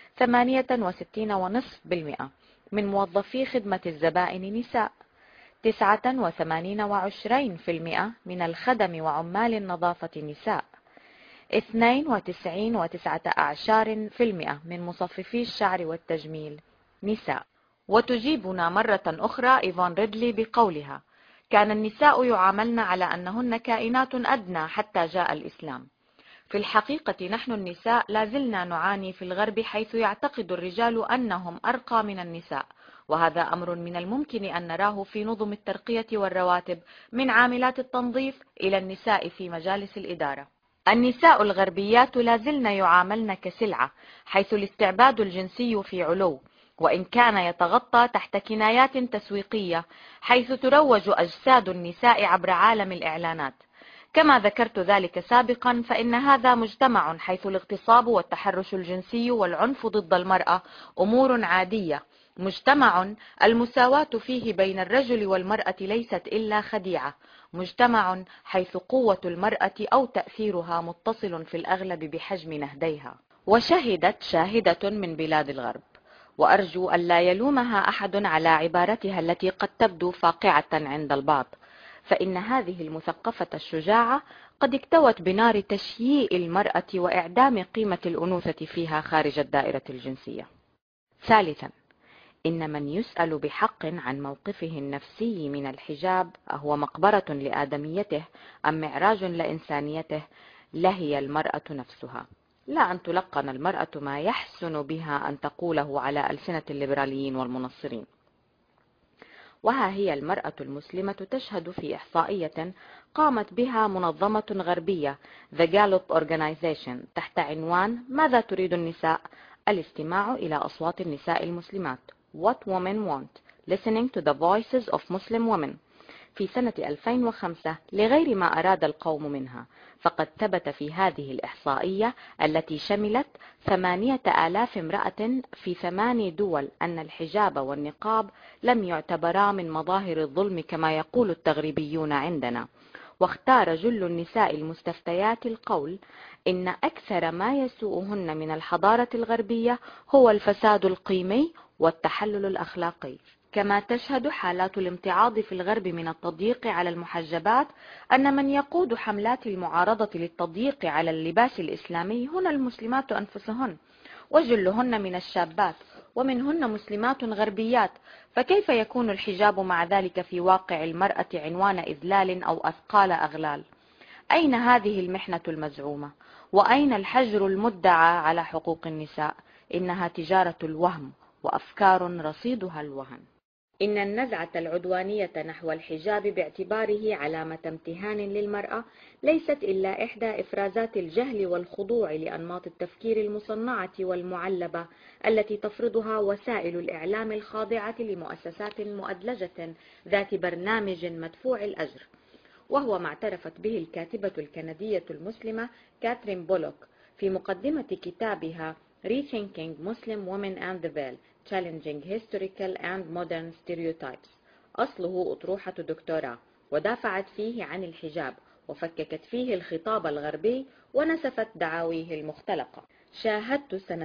68.5% من موظفي خدمة الزبائن نساء، 89.2% من الخدم وعمال النظافة نساء، 92.19% من مصففي الشعر والتجميل نساء. وتجيبنا مرة أخرى إيفان ريدلي بقولها: كان النساء يعاملن على أنهن كائنات أدنى حتى جاء الإسلام. في الحقيقة نحن النساء لازلنا نعاني في الغرب، حيث يعتقد الرجال أنهم أرقى من النساء، وهذا أمر من الممكن أن نراه في نظم الترقية والرواتب، من عاملات التنظيف إلى النساء في مجالس الإدارة. النساء الغربيات لازلن يعاملن كسلعة، حيث الاستعباد الجنسي في علو، وإن كان يتغطى تحت كنايات تسويقية، حيث تروج أجساد النساء عبر عالم الإعلانات. كما ذكرت ذلك سابقا، فإن هذا مجتمع حيث الاغتصاب والتحرش الجنسي والعنف ضد المرأة أمور عادية، مجتمع المساواة فيه بين الرجل والمرأة ليست إلا خديعة، مجتمع حيث قوة المرأة أو تأثيرها متصل في الأغلب بحجم نهديها. وشهدت شاهدة من بلاد الغرب، وأرجو أن لا يلومها أحد على عبارتها التي قد تبدو فاقعة عند البعض، فإن هذه المثقفة الشجاعة قد اكتوت بنار تشييء المرأة وإعدام قيمة الأنوثة فيها خارج الدائرة الجنسية. ثالثا، إن من يسأل بحق عن موقفه النفسي من الحجاب أهو مقبرة لآدميته أم معراج لإنسانيته، لهي المرأة نفسها، لا أن تلقن المرأة ما يحسن بها أن تقوله على ألسنة الليبراليين والمنصرين. وها هي المرأة المسلمة تشهد في إحصائية قامت بها منظمة غربية The Gallup Organization تحت عنوان ماذا تريد النساء؟ الاستماع إلى أصوات النساء المسلمات What Women Want Listening to the Voices of Muslim Women. في سنة 2005 لغير ما أراد القوم منها، فقد ثبت في هذه الإحصائية التي شملت 8,000 امرأة في 8 دول أن الحجاب والنقاب لم يعتبرا من مظاهر الظلم كما يقول التغريبيون عندنا. واختار جل النساء المستفتيات القول إن أكثر ما يسوءهن من الحضارة الغربية هو الفساد القيمي والتحلل الأخلاقي. كما تشهد حالات الامتعاض في الغرب من التضييق على المحجبات أن من يقود حملات المعارضة للتضييق على اللباس الإسلامي هن المسلمات أنفسهن، وجلهن من الشابات، ومنهن مسلمات غربيات، فكيف يكون الحجاب مع ذلك في واقع المرأة عنوان إذلال أو أثقال أغلال؟ أين هذه المحنة المزعومة؟ وأين الحجر المدعى على حقوق النساء؟ إنها تجارة الوهم وأفكار رصيدها الوهن. إن النزعة العدوانية نحو الحجاب باعتباره علامة امتهان للمرأة ليست إلا إحدى إفرازات الجهل والخضوع لأنماط التفكير المصنعة والمعلبة التي تفرضها وسائل الإعلام الخاضعة لمؤسسات مؤدلجة ذات برنامج مدفوع الأجر، وهو ما اعترفت به الكاتبة الكندية المسلمة كاترين بولوك في مقدمة كتابها Rethinking Muslim Women and the Veil Challenging Historical and Modern Stereotypes. أصله أطروحة دكتوراه، ودافعت فيه عن الحجاب وفككت فيه الخطاب الغربي ونسفت دعاويه المختلقة. شاهدت سنة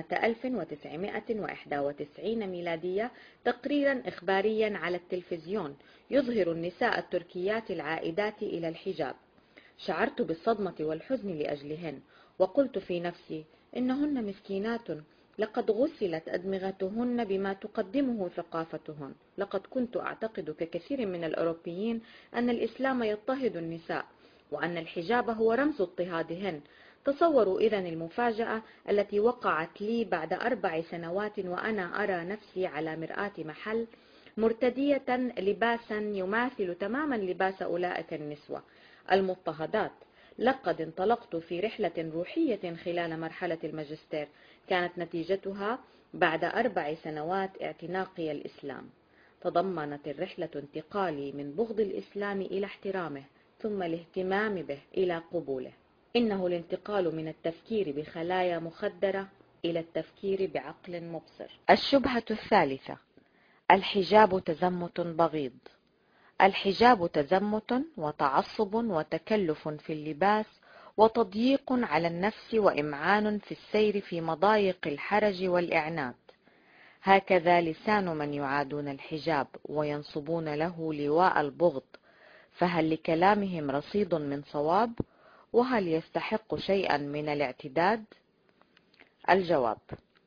1991 ميلادية تقريرا إخباريا على التلفزيون يظهر النساء التركيات العائدات إلى الحجاب. شعرت بالصدمة والحزن لأجلهن، وقلت في نفسي إنهن مسكينات لقد غسلت أدمغتهن بما تقدمه ثقافتهن. لقد كنت أعتقد ككثير من الأوروبيين أن الإسلام يضطهد النساء وأن الحجاب هو رمز اضطهادهن. تصوروا إذن المفاجأة التي وقعت لي بعد 4 سنوات وأنا أرى نفسي على مرآة محل مرتدية لباسا يماثل تماما لباس أولئك النسوة المضطهدات. لقد انطلقت في رحلة روحية خلال مرحلة الماجستير كانت نتيجتها بعد 4 سنوات اعتناقي الإسلام. تضمنت الرحلة انتقالي من بغض الإسلام إلى احترامه، ثم الاهتمام به إلى قبوله. إنه الانتقال من التفكير بخلايا مخدرة إلى التفكير بعقل مبصر. الشبهة الثالثة: الحجاب تزمت بغيض. الحجاب تزمت وتعصب وتكلف في اللباس وتضييق على النفس وإمعان في السير في مضايق الحرج والإعنات. هكذا لسان من يعادون الحجاب وينصبون له لواء البغض، فهل لكلامهم رصيد من صواب؟ وهل يستحق شيئا من الاعتداد؟ الجواب: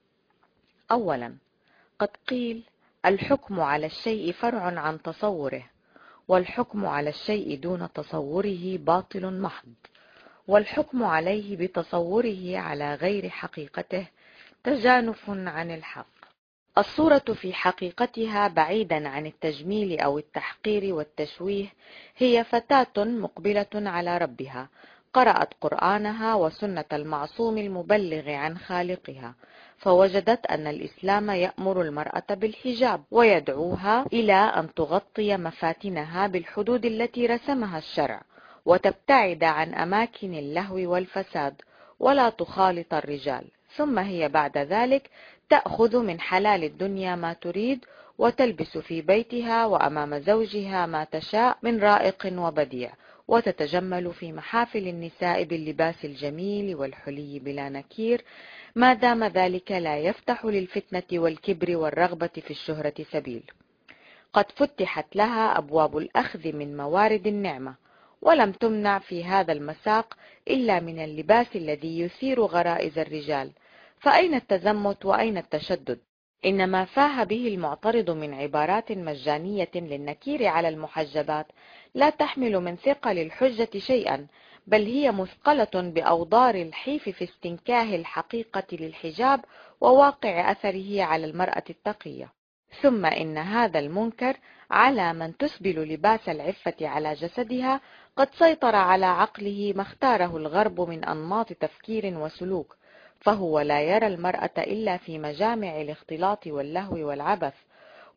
أولا، قد قيل الحكم على الشيء فرع عن تصوره، والحكم على الشيء دون تصوره باطل محض، والحكم عليه بتصوره على غير حقيقته تجانف عن الحق. الصورة في حقيقتها بعيدا عن التجميل أو التحقير والتشويه هي فتاة مقبلة على ربها، قرأت قرآنها وسنة المعصوم المبلغ عن خالقها، فوجدت أن الإسلام يأمر المرأة بالحجاب ويدعوها إلى أن تغطي مفاتنها بالحدود التي رسمها الشرع، وتبتعد عن أماكن اللهو والفساد، ولا تخالط الرجال. ثم هي بعد ذلك تأخذ من حلال الدنيا ما تريد، وتلبس في بيتها وأمام زوجها ما تشاء من رائق وبديع، وتتجمل في محافل النساء باللباس الجميل والحلي بلا نكير، ما دام ذلك لا يفتح للفتنة والكبر والرغبة في الشهرة سبيل. قد فتحت لها أبواب الأخذ من موارد النعمة، ولم تمنع في هذا المساق إلا من اللباس الذي يثير غرائز الرجال، فأين التزمت وأين التشدد؟ إن ما فاه به المعترض من عبارات مجانية للنكير على المحجبات لا تحمل من ثقل الحجة شيئا، بل هي مثقلة بأوضار الحيف في استنكاه الحقيقة للحجاب وواقع أثره على المرأة التقية. ثم إن هذا المنكر على من تسبل لباس العفة على جسدها قد سيطر على عقله ما اختاره الغرب من أنماط تفكير وسلوك، فهو لا يرى المرأة إلا في مجامع الاختلاط واللهو والعبث،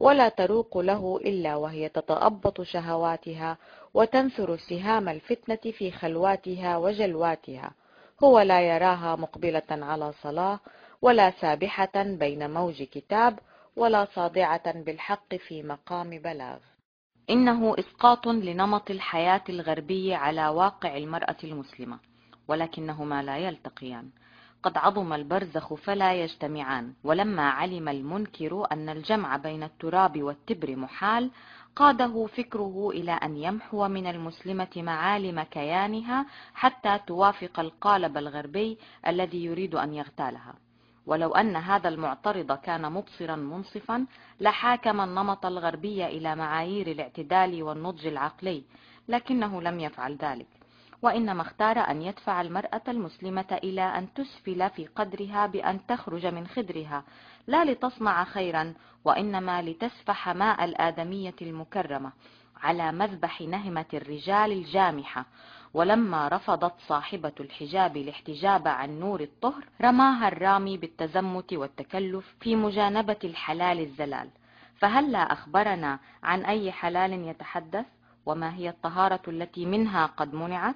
ولا تروق له إلا وهي تتأبط شهواتها وتنثر سهام الفتنة في خلواتها وجلواتها. هو لا يراها مقبلة على صلاة، ولا سابحة بين موج كتاب، ولا صادعة بالحق في مقام بلاغ. إنه إسقاط لنمط الحياة الغربي على واقع المرأة المسلمة، ولكنهما لا يلتقيان. قد عظم البرزخ فلا يجتمعان، ولما علم المنكر أن الجمع بين التراب والتبر محال، قاده فكره إلى أن يمحو من المسلمة معالم كيانها حتى توافق القالب الغربي الذي يريد أن يغتالها. ولو أن هذا المعترض كان مبصرا منصفا لحاكم النمط الغربي إلى معايير الاعتدال والنضج العقلي، لكنه لم يفعل ذلك، وإنما اختار أن يدفع المرأة المسلمة إلى أن تسفل في قدرها بأن تخرج من خدرها، لا لتصنع خيرا، وإنما لتسفح ماء الآدمية المكرمة على مذبح نهمة الرجال الجامحة. ولما رفضت صاحبة الحجاب الاحتجاب عن نور الطهر، رماها الرامي بالتزمت والتكلف في مجانبة الحلال الزلال. فهلا أخبرنا عن أي حلال يتحدث؟ وما هي الطهارة التي منها قد منعت؟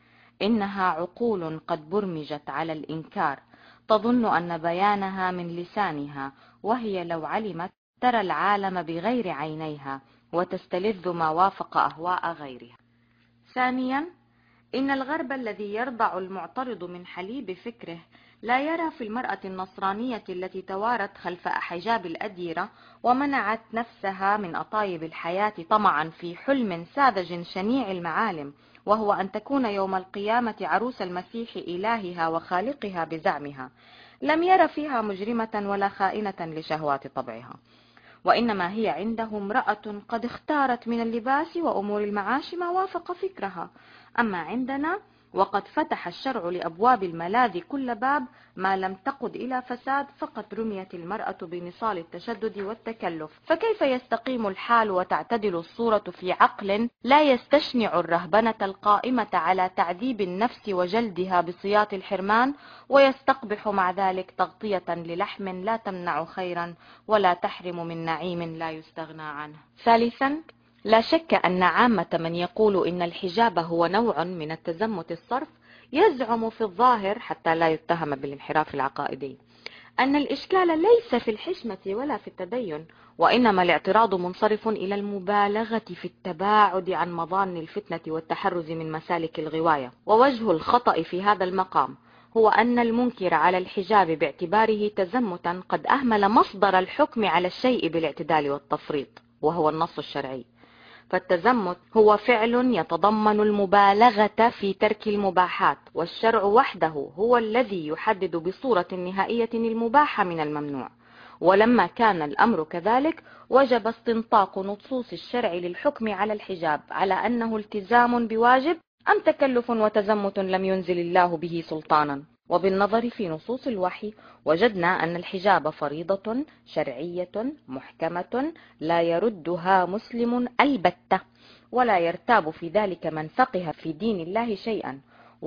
إنها عقول قد برمجت على الإنكار، تظن أن بيانها من لسانها، وهي لو علمت ترى العالم بغير عينيها وتستلذ ما وافق أهواء غيرها. ثانيا، إن الغرب الذي يرضع المعترض من حليب فكره لا يرى في المرأة النصرانية التي توارت خلف حجاب الأديرة ومنعت نفسها من أطايب الحياة طمعا في حلم ساذج شنيع المعالم، وهو أن تكون يوم القيامة عروس المسيح إلهها وخالقها بزعمها. لم ير فيها مجرمة ولا خائنة لشهوات طبعها، وإنما هي عنده امرأة قد اختارت من اللباس وأمور المعاش ما وافق فكرها. أما عندنا وقد فتح الشرع لأبواب الملاذ كل باب ما لم تقد إلى فساد، فقد رميت المرأة بنصال التشدد والتكلف. فكيف يستقيم الحال وتعتدل الصورة في عقل لا يستشنع الرهبنة القائمة على تعذيب النفس وجلدها بصياط الحرمان، ويستقبح مع ذلك تغطية للحم لا تمنع خيرا ولا تحرم من نعيم لا يستغنى عنه. ثالثا، لا شك أن عامة من يقول إن الحجاب هو نوع من التزمت الصرف يزعم في الظاهر حتى لا يتهم بالانحراف العقائدي أن الإشكال ليس في الحشمة ولا في التدين، وإنما الاعتراض منصرف إلى المبالغة في التباعد عن مظان الفتنة والتحرز من مسالك الغواية. ووجه الخطأ في هذا المقام هو أن المنكر على الحجاب باعتباره تزمتا قد أهمل مصدر الحكم على الشيء بالاعتدال والتفريط، وهو النص الشرعي. فالتزمت هو فعل يتضمن المبالغة في ترك المباحات، والشرع وحده هو الذي يحدد بصورة نهائية المباح من الممنوع. ولما كان الأمر كذلك وجب استنطاق نصوص الشرع للحكم على الحجاب على أنه التزام بواجب أم تكلف وتزمت لم ينزل الله به سلطانا. وبالنظر في نصوص الوحي وجدنا أن الحجاب فريضة شرعية محكمة لا يردها مسلم البتة، ولا يرتاب في ذلك من فقه في دين الله شيئا،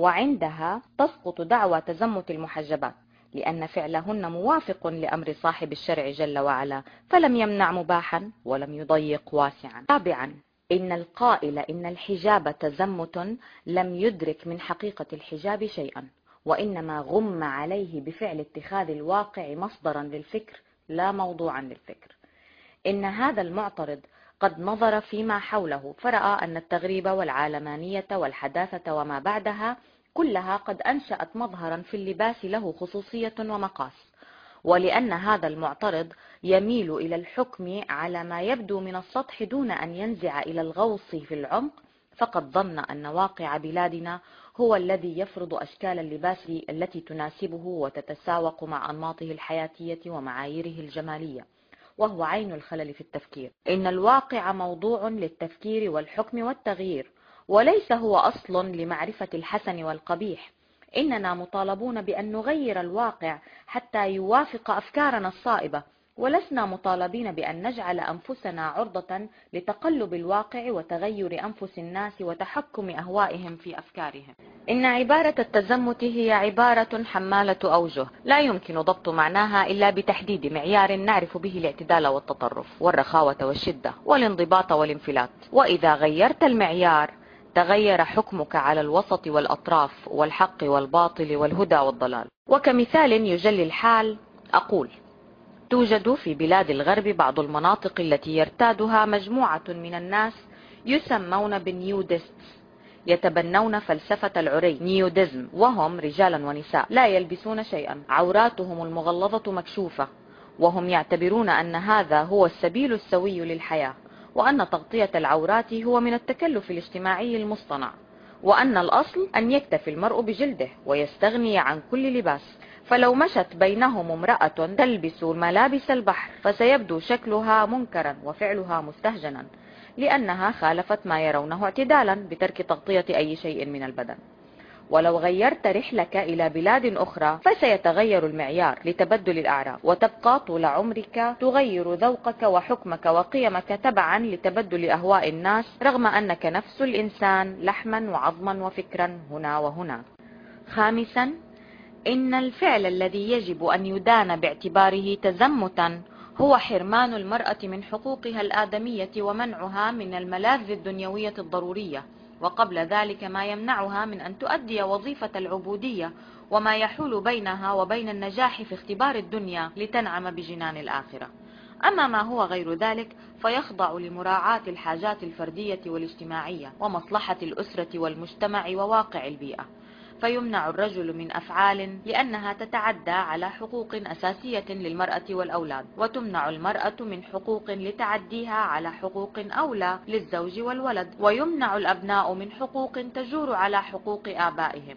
وعندها تسقط دعوى تزمت المحجبات، لأن فعلهن موافق لأمر صاحب الشرع جل وعلا، فلم يمنع مباحا ولم يضيق واسعا. رابعا، إن القائل إن الحجاب تزمت لم يدرك من حقيقة الحجاب شيئا، وإنما غم عليه بفعل اتخاذ الواقع مصدرا للفكر لا موضوعا للفكر. إن هذا المعترض قد نظر فيما حوله فرأى أن التغريب والعالمانية والحداثة وما بعدها كلها قد أنشأت مظهرا في اللباس له خصوصية ومقاس. ولأن هذا المعترض يميل إلى الحكم على ما يبدو من السطح دون أن ينزع إلى الغوص في العمق، فقد ظن أن واقع بلادنا هو الذي يفرض أشكال اللباس التي تناسبه وتتساوق مع أنماطه الحياتية ومعاييره الجمالية، وهو عين الخلل في التفكير. إن الواقع موضوع للتفكير والحكم والتغيير، وليس هو أصل لمعرفة الحسن والقبيح. إننا مطالبون بأن نغير الواقع حتى يوافق أفكارنا الصائبة، ولسنا مطالبين بأن نجعل أنفسنا عرضة لتقلب الواقع وتغير أنفس الناس وتحكم أهوائهم في أفكارهم. إن عبارة التزمت هي عبارة حمالة أوجه، لا يمكن ضبط معناها إلا بتحديد معيار نعرف به الاعتدال والتطرف والرخاوة والشدة والانضباط والانفلات. وإذا غيرت المعيار تغير حكمك على الوسط والأطراف والحق والباطل والهدى والضلال. وكمثال يجلي الحال أقول: توجد في بلاد الغرب بعض المناطق التي يرتادها مجموعة من الناس يسمون بالنيودستس، يتبنون فلسفة العري نيودزم، وهم رجالا ونساء لا يلبسون شيئا، عوراتهم المغلظة مكشوفة، وهم يعتبرون أن هذا هو السبيل السوي للحياة، وأن تغطية العورات هو من التكلف الاجتماعي المصطنع، وأن الأصل أن يكتفي المرء بجلده ويستغني عن كل لباس. فلو مشت بينهم امرأة تلبس ملابس البحر فسيبدو شكلها منكرا وفعلها مستهجنا، لأنها خالفت ما يرونه اعتدالا بترك تغطية أي شيء من البدن. ولو غيرت رحلك إلى بلاد أخرى فسيتغير المعيار لتبدل الأعراف، وتبقى طول عمرك تغير ذوقك وحكمك وقيمك تبعا لتبدل أهواء الناس، رغم أنك نفس الإنسان لحما وعظما وفكرا هنا وهناك. خامسا، إن الفعل الذي يجب أن يدان باعتباره تزمتا هو حرمان المرأة من حقوقها الآدمية ومنعها من الملاذ الدنيوية الضرورية، وقبل ذلك ما يمنعها من أن تؤدي وظيفة العبودية وما يحول بينها وبين النجاح في اختبار الدنيا لتنعم بجنان الآخرة. أما ما هو غير ذلك فيخضع لمراعاة الحاجات الفردية والاجتماعية ومصلحة الأسرة والمجتمع وواقع البيئة، فيمنع الرجل من أفعال لأنها تتعدى على حقوق أساسية للمرأة والأولاد، وتمنع المرأة من حقوق لتعديها على حقوق أولى للزوج والولد، ويمنع الأبناء من حقوق تجور على حقوق آبائهم،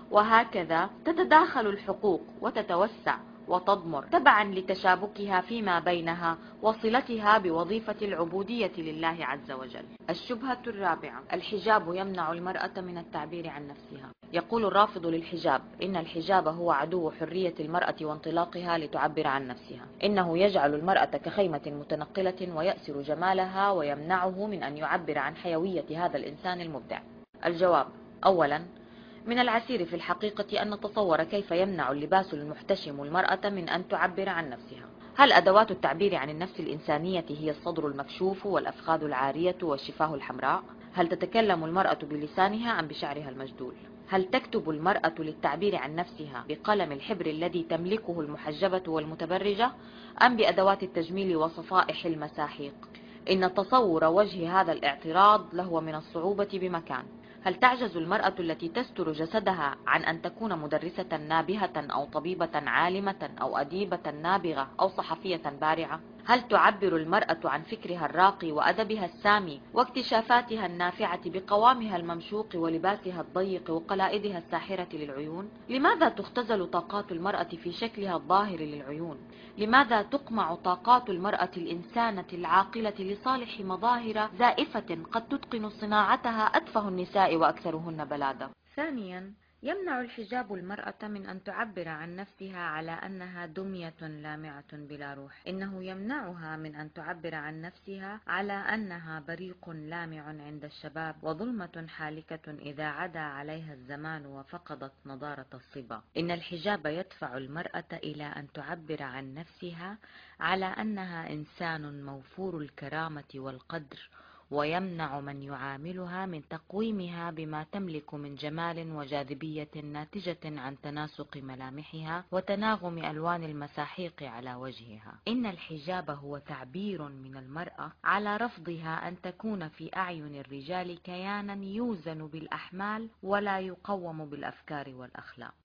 وهكذا تتداخل الحقوق وتتوسع وتضمر تبعا لتشابكها فيما بينها وصلتها بوظيفة العبودية لله عز وجل. الشبهة الرابعة: الحجاب يمنع المرأة من التعبير عن نفسها. يقول الرافض للحجاب إن الحجاب هو عدو حرية المرأة وانطلاقها لتعبر عن نفسها، إنه يجعل المرأة كخيمة متنقلة ويأسر جمالها ويمنعه من أن يعبر عن حيوية هذا الإنسان المبدع. الجواب: أولا، من العسير في الحقيقة أن نتصور كيف يمنع اللباس المحتشم المرأة من أن تعبر عن نفسها. هل أدوات التعبير عن النفس الإنسانية هي الصدر المكشوف والأفخاذ العارية والشفاه الحمراء؟ هل تتكلم المرأة بلسانها أم بشعرها المجدول؟ هل تكتب المرأة للتعبير عن نفسها بقلم الحبر الذي تملكه المحجبة والمتبرجة أم بأدوات التجميل وصفائح المساحيق؟ إن تصور وجه هذا الاعتراض لهو من الصعوبة بمكان. هل تعجز المرأة التي تستر جسدها عن أن تكون مدرسة نابهة أو طبيبة عالمة أو أديبة نابغة أو صحفية بارعة؟ هل تعبر المرأة عن فكرها الراقي وأدبها السامي واكتشافاتها النافعة بقوامها الممشوق ولباسها الضيق وقلائدها الساحرة للعيون؟ لماذا تختزل طاقات المرأة في شكلها الظاهر للعيون؟ لماذا تقمع طاقات المرأة الإنسانة العاقلة لصالح مظاهر زائفة قد تتقن صناعتها أتفه النساء وأكثرهن بلادة؟ ثانيا، يمنع الحجاب المرأة من أن تعبر عن نفسها على أنها دمية لامعة بلا روح، إنه يمنعها من أن تعبر عن نفسها على أنها بريق لامع عند الشباب وظلمة حالكة إذا عدا عليها الزمان وفقدت نضارة الصبا. إن الحجاب يدفع المرأة إلى أن تعبر عن نفسها على أنها إنسان موفور الكرامة والقدر، ويمنع من يعاملها من تقويمها بما تملك من جمال وجاذبية ناتجة عن تناسق ملامحها وتناغم ألوان المساحيق على وجهها. إن الحجاب هو تعبير من المرأة على رفضها أن تكون في أعين الرجال كيانا يوزن بالأحمال ولا يقوم بالأفكار والأخلاق.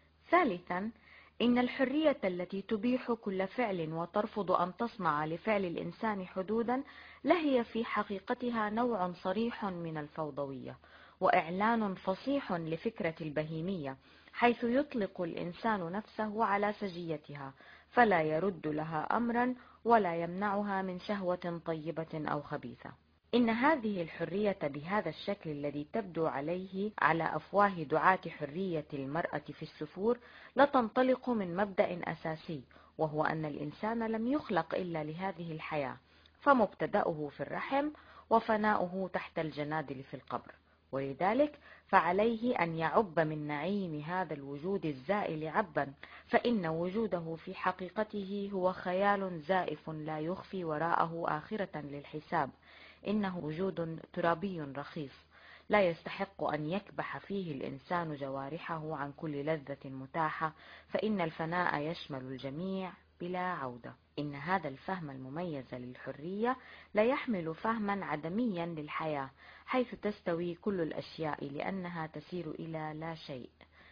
ثالثا، إن الحرية التي تبيح كل فعل وترفض أن تصنع لفعل الإنسان حدودا لهي في حقيقتها نوع صريح من الفوضوية وإعلان فصيح لفكرة البهيمية، حيث يطلق الإنسان نفسه على سجيتها فلا يرد لها أمرا ولا يمنعها من شهوة طيبة أو خبيثة. إن هذه الحرية بهذا الشكل الذي تبدو عليه على أفواه دعاة حرية المرأة في السفور لتنطلق من مبدأ أساسي، وهو أن الإنسان لم يخلق إلا لهذه الحياة، فمبتدأه في الرحم وفناؤه تحت الجنادل في القبر، ولذلك فعليه أن يعب من نعيم هذا الوجود الزائل عبا، فإن وجوده في حقيقته هو خيال زائف لا يخفي وراءه آخرة للحساب. إنه وجود ترابي رخيص لا يستحق أن يكبح فيه الإنسان جوارحه عن كل لذة متاحة، فإن الفناء يشمل الجميع بلا عودة. إن هذا الفهم المميز للحرية لا يحمل فهما عدميا للحياة، حيث تستوي كل الأشياء لأنها تسير إلى لا شيء،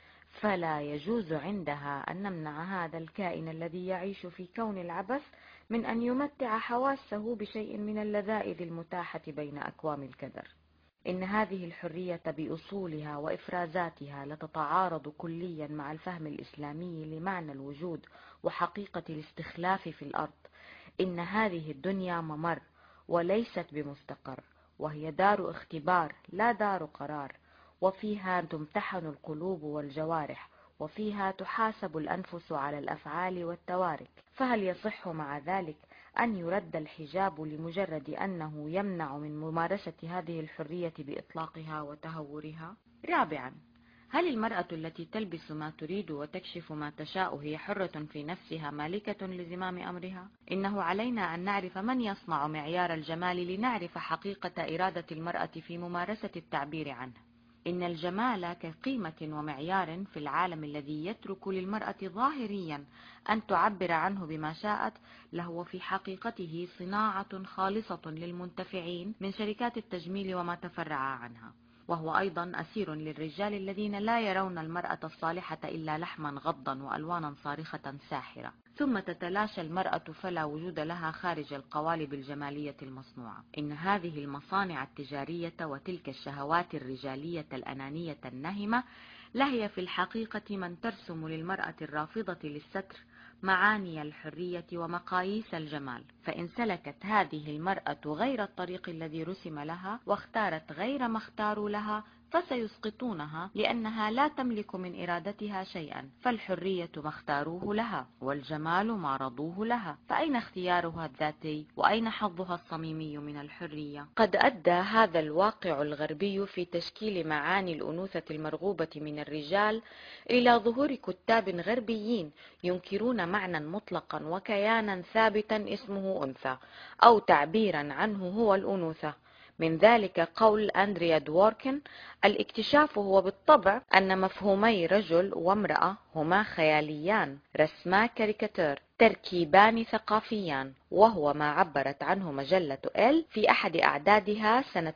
فلا يجوز عندها أن نمنع هذا الكائن الذي يعيش في كون العبث من أن يمتع حواسه بشيء من اللذائذ المتاحة بين أكوام الكدر. إن هذه الحرية بأصولها وإفرازاتها لتتعارض كليا مع الفهم الإسلامي لمعنى الوجود وحقيقة الاستخلاف في الأرض. إن هذه الدنيا ممر وليست بمستقر، وهي دار اختبار لا دار قرار، وفيها تمتحن القلوب والجوارح، وفيها تحاسب الأنفس على الأفعال والتوارك. فهل يصح مع ذلك أن يرد الحجاب لمجرد أنه يمنع من ممارسة هذه الحرية بإطلاقها وتهورها؟ رابعا، هل المرأة التي تلبس ما تريد وتكشف ما تشاء هي حرة في نفسها مالكة لزمام أمرها؟ إنه علينا أن نعرف من يصنع معيار الجمال لنعرف حقيقة إرادة المرأة في ممارسة التعبير عنه. إن الجمال كقيمة ومعيار في العالم الذي يترك للمرأة ظاهريا أن تعبر عنه بما شاءت لهو في حقيقته صناعة خالصة للمنتفعين من شركات التجميل وما تفرع عنها، وهو أيضا أسير للرجال الذين لا يرون المرأة الصالحة إلا لحما غضا وألوانا صارخة ساحرة. ثم تتلاشى المرأة فلا وجود لها خارج القوالب الجمالية المصنوعة. إن هذه المصانع التجارية وتلك الشهوات الرجالية الأنانية النهمة لهي في الحقيقة من ترسم للمرأة الرافضة للستر معاني الحرية ومقاييس الجمال. فإن سلكت هذه المرأة غير الطريق الذي رسم لها واختارت غير ما اختاروا لها فسيسقطونها، لأنها لا تملك من إرادتها شيئا، فالحرية ما اختاروه لها والجمال ما رضوه لها، فأين اختيارها الذاتي وأين حظها الصميمي من الحرية؟ قد أدى هذا الواقع الغربي في تشكيل معاني الأنوثة المرغوبة من الرجال إلى ظهور كتاب غربيين ينكرون معنى مطلقا وكيانا ثابتا اسمه أنثى أو تعبيرا عنه هو الأنوثة. من ذلك قول أندريا دوركن: الاكتشاف هو بالطبع أن مفهومي رجل وامرأة هما خياليان، رسما كاريكاتير، تركيبان ثقافيان، وهو ما عبرت عنه مجلة إل في أحد أعدادها سنة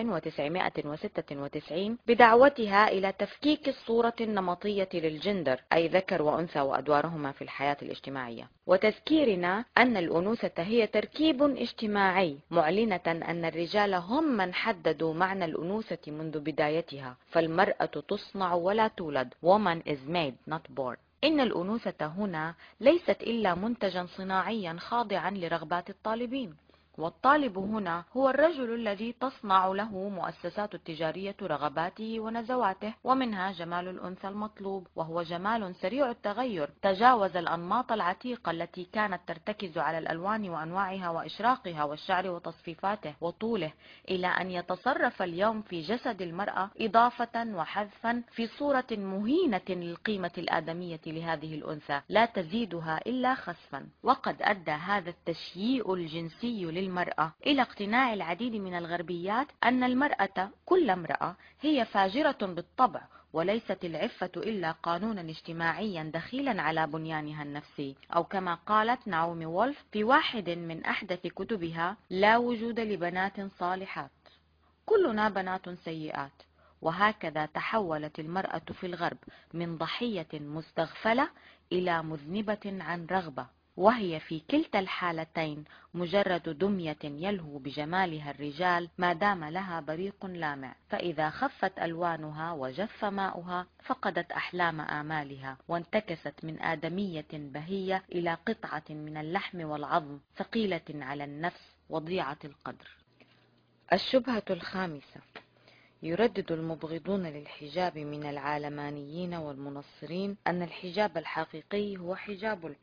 1996 بدعوتها إلى تفكيك الصورة النمطية للجندر، أي ذكر وأنثى وأدوارهما في الحياة الاجتماعية، وتذكيرنا أن الأنوثة هي تركيب اجتماعي، معلنة أن الرجال هم من حددوا معنى الأنوثة منذ بدايتها، فالمرأة تصنع ولا تولد. woman is made not born. إن الأنوثة هنا ليست إلا منتجا صناعيا خاضعا لرغبات الطالبين، والطالب هنا هو الرجل الذي تصنع له مؤسسات التجارية رغباته ونزواته، ومنها جمال الأنثى المطلوب، وهو جمال سريع التغير تجاوز الأنماط العتيقة التي كانت ترتكز على الألوان وأنواعها وإشراقها والشعر وتصفيفاته وطوله، إلى أن يتصرف اليوم في جسد المرأة إضافة وحذفا في صورة مهينة للقيمة الآدمية لهذه الأنثى لا تزيدها إلا خسفا. وقد أدى هذا التشييء الجنسي للمرأة إلى اقتناع العديد من الغربيات أن المرأة كل امرأة هي فاجرة بالطبع، وليست العفة إلا قانونا اجتماعيا دخيلا على بنيانها النفسي، أو كما قالت نعومي وولف في واحد من أحدث كتبها: لا وجود لبنات صالحات، كلنا بنات سيئات. وهكذا تحولت المرأة في الغرب من ضحية مستغفلة إلى مذنبة عن رغبة، وهي في كلتا الحالتين مجرد دمية يلهو بجمالها الرجال ما دام لها بريق لامع، فإذا خفت ألوانها وجف ماؤها فقدت أحلام آمالها، وانتكست من آدمية بهية إلى قطعة من اللحم والعظم، ثقيلة على النفس وضيعة القدر. الشبهة الخامسة: يردد المبغضون للحجاب من العالمانيين والمنصرين أن الحجاب الحقيقي هو حجاب القلب،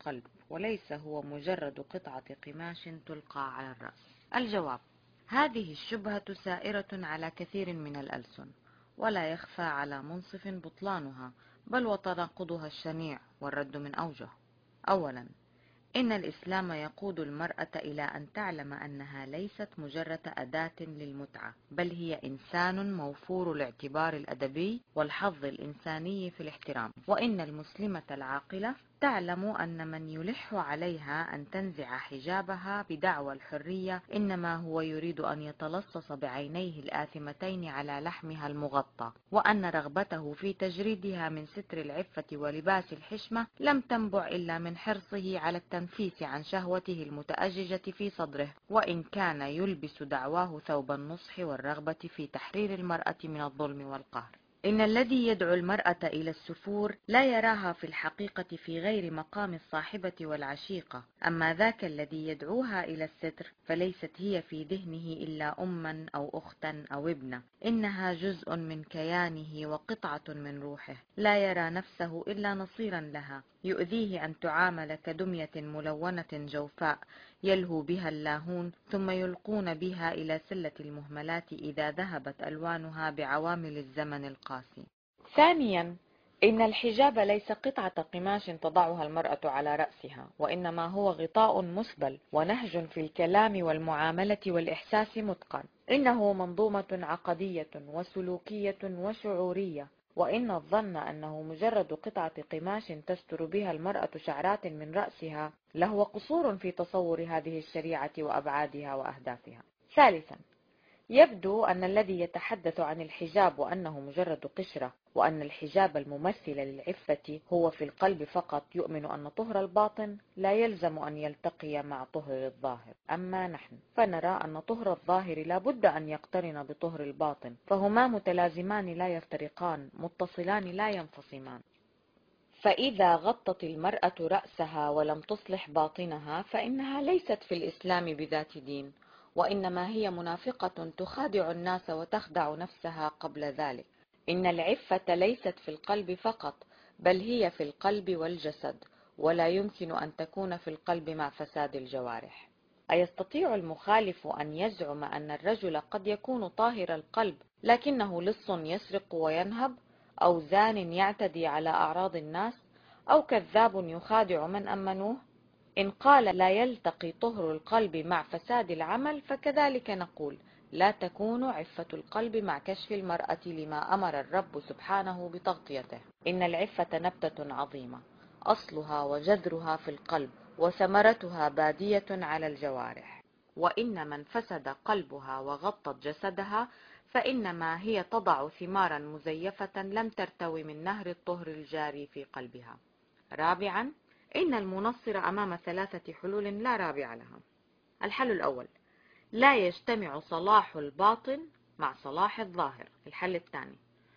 وليس هو مجرد قطعة قماش تلقى على الرأس؟ الجواب: هذه الشبهة سائرة على كثير من الألسن، ولا يخفى على منصف بطلانها، بل وتناقضها الشنيع، والرد من أوجه. أولا، إن الإسلام يقود المرأة إلى أن تعلم أنها ليست مجرد أداة للمتعة، بل هي إنسان موفور الاعتبار الأدبي والحظ الإنساني في الاحترام. وإن المسلمة العاقلة تعلم أن من يلح عليها أن تنزع حجابها بدعوى الحرية إنما هو يريد أن يتلصص بعينيه الآثمتين على لحمها المغطى، وأن رغبته في تجريدها من ستر العفة ولباس الحشمة لم تنبع إلا من حرصه على التنفيس عن شهوته المتأججة في صدره، وإن كان يلبس دعواه ثوب النصح والرغبة في تحرير المرأة من الظلم والقهر. إن الذي يدعو المرأة إلى السفور لا يراها في الحقيقة في غير مقام الصاحبة والعشيقة، أما ذاك الذي يدعوها إلى الستر فليست هي في ذهنه إلا أما أو أختا أو ابنة، إنها جزء من كيانه وقطعة من روحه، لا يرى نفسه إلا نصيرا لها، يؤذيه أن تعامل كدمية ملونة جوفاء يلهو بها اللاهون، ثم يلقون بها إلى سلة المهملات إذا ذهبت ألوانها بعوامل الزمن القاسي. ثانيا، إن الحجاب ليس قطعة قماش تضعها المرأة على رأسها، وإنما هو غطاء مسبل ونهج في الكلام والمعاملة والإحساس متقن. إنه منظومة عقدية وسلوكية وشعورية، وإن الظن أنه مجرد قطعة قماش تستر بها المرأة شعرات من رأسها لهو قصور في تصور هذه الشريعة وأبعادها وأهدافها. ثالثا، يبدو أن الذي يتحدث عن الحجاب وأنه مجرد قشرة، وأن الحجاب الممثل للعفة هو في القلب فقط، يؤمن أن طهر الباطن لا يلزم أن يلتقي مع طهر الظاهر. أما نحن فنرى أن طهر الظاهر لا بد أن يقترن بطهر الباطن، فهما متلازمان لا يفترقان، متصلان لا ينفصمان. فإذا غطت المرأة رأسها ولم تصلح باطنها فإنها ليست في الإسلام بذات دين، وإنما هي منافقة تخادع الناس وتخدع نفسها قبل ذلك. إن العفة ليست في القلب فقط، بل هي في القلب والجسد، ولا يمكن أن تكون في القلب مع فساد الجوارح. أيستطيع المخالف أن يزعم أن الرجل قد يكون طاهر القلب لكنه لص يسرق وينهب، أو زان يعتدي على أعراض الناس، أو كذاب يخادع من أمنوه؟ إن قال لا يلتقي طهر القلب مع فساد العمل، فكذلك نقول لا تكون عفة القلب مع كشف المرأة لما أمر الرب سبحانه بتغطيته. إن العفة نبتة عظيمة، أصلها وجذرها في القلب، وثمرتها بادية على الجوارح. وإن من فسد قلبها وغطت جسدها فإنما هي تضع ثمارا مزيفة لم ترتوي من نهر الطهر الجاري في قلبها. رابعا، إن المنصر أمام 3 حلول لا رابع لها. الحل الأول: لا يجتمع صلاح الباطن مع صلاح الظاهر. الحل الثاني: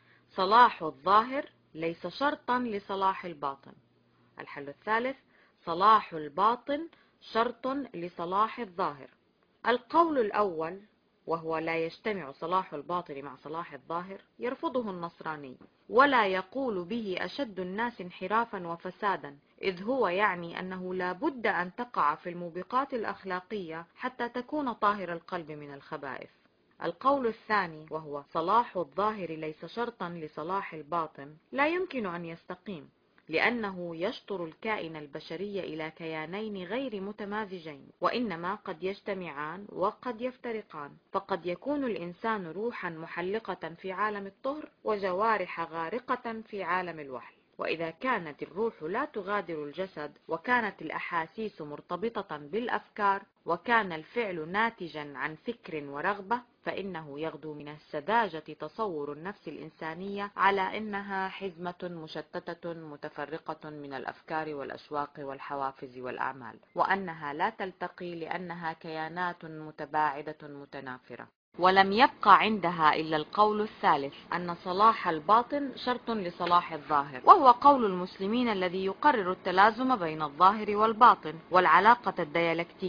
صلاح الظاهر ليس شرطا لصلاح الباطن. الحل الثالث: صلاح الباطن شرط لصلاح الظاهر. القول الأول، وهو لا يجتمع صلاح الباطن مع صلاح الظاهر، يرفضه النصراني، ولا يقول به أشد الناس انحرافا وفسادا، إذ هو يعني أنه لا بد أن تقع في الموبقات الأخلاقية حتى تكون طاهر القلب من الخبائث. القول الثاني، وهو صلاح الظاهر ليس شرطا لصلاح الباطن، لا يمكن أن يستقيم، لأنه يشطر الكائن البشري إلى كيانين غير متمازجين، وإنما قد يجتمعان وقد يفترقان، فقد يكون الإنسان روحا محلقة في عالم الطهر وجوارح غارقة في عالم الوحي. وإذا كانت الروح لا تغادر الجسد، وكانت الأحاسيس مرتبطة بالأفكار، وكان الفعل ناتجا عن فكر ورغبة، فإنه يغدو من السذاجة تصور النفس الإنسانية على إنها حزمة مشتتة متفرقة من الأفكار والأشواق والحوافز والأعمال، وأنها لا تلتقي لأنها كيانات متباعدة متنافرة. ولم يبقى عندها إلا القول الثالث، أن صلاح الباطن شرط لصلاح الظاهر، وهو قول المسلمين الذي يقرر التلازم بين الظاهر والباطن والعلاقة الديالكتيكية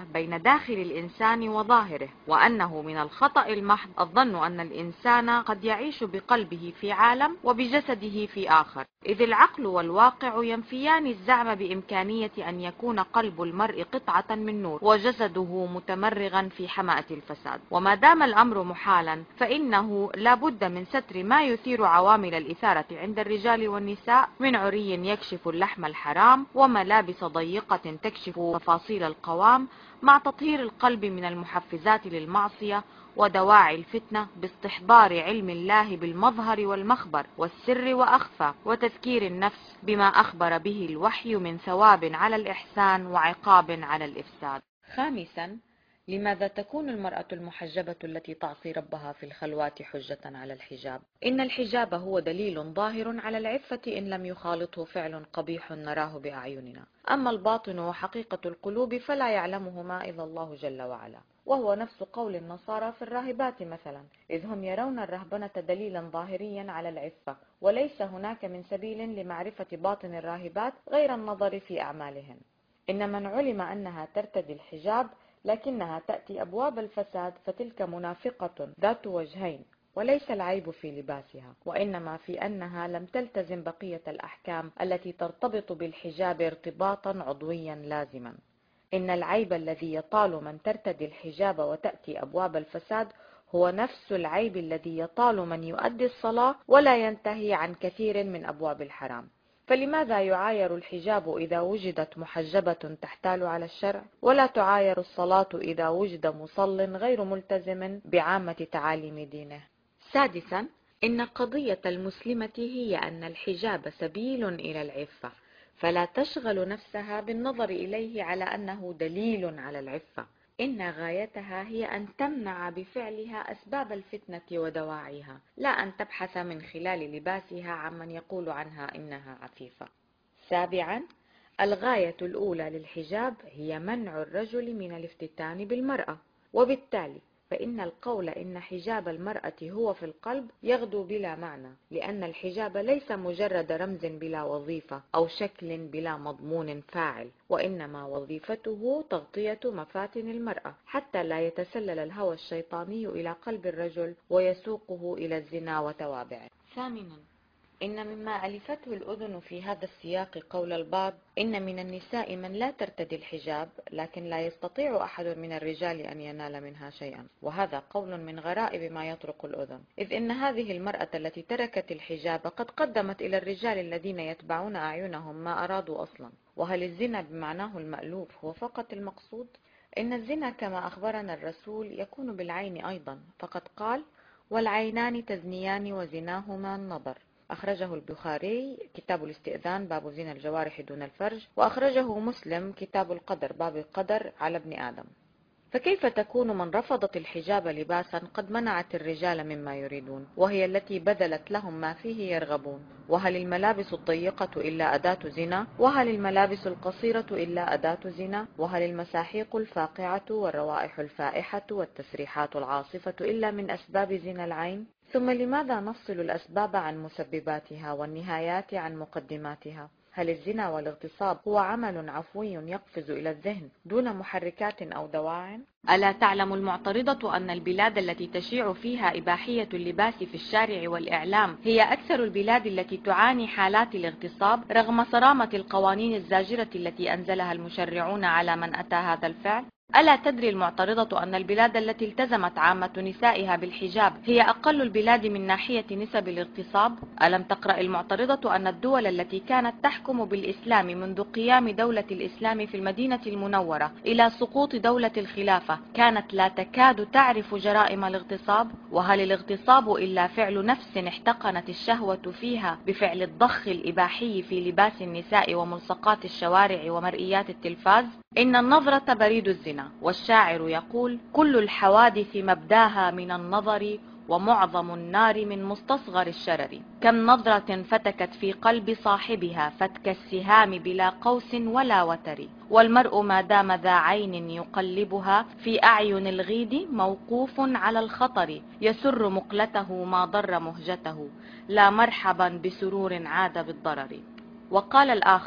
الفرقة بين داخل الإنسان وظاهره، وأنه من الخطأ المحض الظن أن الإنسان قد يعيش بقلبه في عالم وبجسده في آخر، إذ العقل والواقع ينفيان الزعم بإمكانية أن يكون قلب المرء قطعة من نور وجسده متمرغا في حمأة الفساد. وما دام الأمر محالا فإنه لا بد من ستر ما يثير عوامل الإثارة عند الرجال والنساء من عري يكشف اللحم الحرام وملابس ضيقة تكشف تفاصيل القوام، مع تطهير القلب من المحفزات للمعصية ودواعي الفتنة باستحضار علم الله بالمظهر والمخبر والسر وأخفى، وتذكير النفس بما أخبر به الوحي من ثواب على الإحسان وعقاب على الإفساد. خامسا، لماذا تكون المرأة المحجبة التي تعصي ربها في الخلوات حجة على الحجاب؟ إن الحجاب هو دليل ظاهر على العفة إن لم يخالطه فعل قبيح نراه بأعيننا، أما الباطن وحقيقة القلوب فلا يعلمهما إلا الله جل وعلا، وهو نفس قول النصارى في الراهبات مثلا، إذ هم يرون الرهبنة دليلا ظاهريا على العفة، وليس هناك من سبيل لمعرفة باطن الراهبات غير النظر في أعمالهن. إن من علم أنها ترتدي الحجاب لكنها تأتي أبواب الفساد فتلك منافقة ذات وجهين، وليس العيب في لباسها، وإنما في أنها لم تلتزم بقية الأحكام التي ترتبط بالحجاب ارتباطا عضويا لازما. إن العيب الذي يطال من ترتدي الحجاب وتأتي أبواب الفساد هو نفس العيب الذي يطال من يؤدي الصلاة ولا ينتهي عن كثير من أبواب الحرام. فلماذا يعاير الحجاب إذا وجدت محجبة تحتال على الشرع، ولا تعاير الصلاة إذا وجد مصل غير ملتزم بعامة تعاليم دينه؟ سادسا، إن قضية المسلمة هي أن الحجاب سبيل إلى العفة، فلا تشغل نفسها بالنظر إليه على أنه دليل على العفة، إن غايتها هي أن تمنع بفعلها أسباب الفتنة ودواعيها، لا أن تبحث من خلال لباسها عمن يقول عنها إنها عفيفة. سابعا، الغاية الأولى للحجاب هي منع الرجل من الافتتان بالمرأة، وبالتالي فإن القول إن حجاب المرأة هو في القلب يغدو بلا معنى، لأن الحجاب ليس مجرد رمز بلا وظيفة أو شكل بلا مضمون فاعل، وإنما وظيفته تغطية مفاتن المرأة حتى لا يتسلل الهوى الشيطاني إلى قلب الرجل ويسوقه إلى الزنا وتوابعه. ثامنا، إن مما ألفته الأذن في هذا السياق قول البعض إن من النساء من لا ترتدي الحجاب لكن لا يستطيع أحد من الرجال أن ينال منها شيئا، وهذا قول من غرائب ما يطرق الأذن، إذ إن هذه المرأة التي تركت الحجاب قد قدمت إلى الرجال الذين يتبعون أعينهم ما أرادوا أصلا. وهل الزنا بمعناه المألوف هو فقط المقصود؟ إن الزنا كما أخبرنا الرسول يكون بالعين أيضا، فقد قال: والعينان تزنيان وزناهما النظر. أخرجه البخاري كتاب الاستئذان باب زنا الجوارح دون الفرج، وأخرجه مسلم كتاب القدر باب القدر على ابن آدم. فكيف تكون من رفضت الحجاب لباسا قد منعت الرجال مما يريدون، وهي التي بذلت لهم ما فيه يرغبون؟ وهل الملابس الضيقة إلا أداة زنا؟ وهل الملابس القصيرة إلا أداة زنا؟ وهل المساحيق الفاقعة والروائح الفائحة والتسريحات العاصفة إلا من أسباب زنا العين؟ ثم لماذا نفصل الأسباب عن مسبباتها والنهايات عن مقدماتها؟ هل الزنا والاغتصاب هو عمل عفوي يقفز إلى الذهن دون محركات أو دواع؟ ألا تعلم المعترضة أن البلاد التي تشيع فيها إباحية اللباس في الشارع والإعلام هي أكثر البلاد التي تعاني حالات الاغتصاب رغم صرامة القوانين الزاجرة التي أنزلها المشرعون على من أتى هذا الفعل؟ ألا تدري المعترضة أن البلاد التي التزمت عامة نسائها بالحجاب هي أقل البلاد من ناحية نسب الاغتصاب؟ ألم تقرأ المعترضة أن الدول التي كانت تحكم بالإسلام منذ قيام دولة الإسلام في المدينة المنورة إلى سقوط دولة الخلافة كانت لا تكاد تعرف جرائم الاغتصاب؟ وهل الاغتصاب إلا فعل نفس احتقنت الشهوة فيها بفعل الضخ الإباحي في لباس النساء وملصقات الشوارع ومرئيات التلفاز؟ إن النظرة بريد الزنا، والشاعر يقول: كل الحوادث مبداها من النظر ومعظم النار من مستصغر الشرر. كم نظرة فتكت في قلب صاحبها فتك السهام بلا قوس ولا وتر، والمرء ما دام ذا عين يقلبها في أعين الغيد موقوف على الخطر، يسر مقلته ما ضر مهجته، لا مرحبا بسرور عاد بالضرر. وقال الآخر: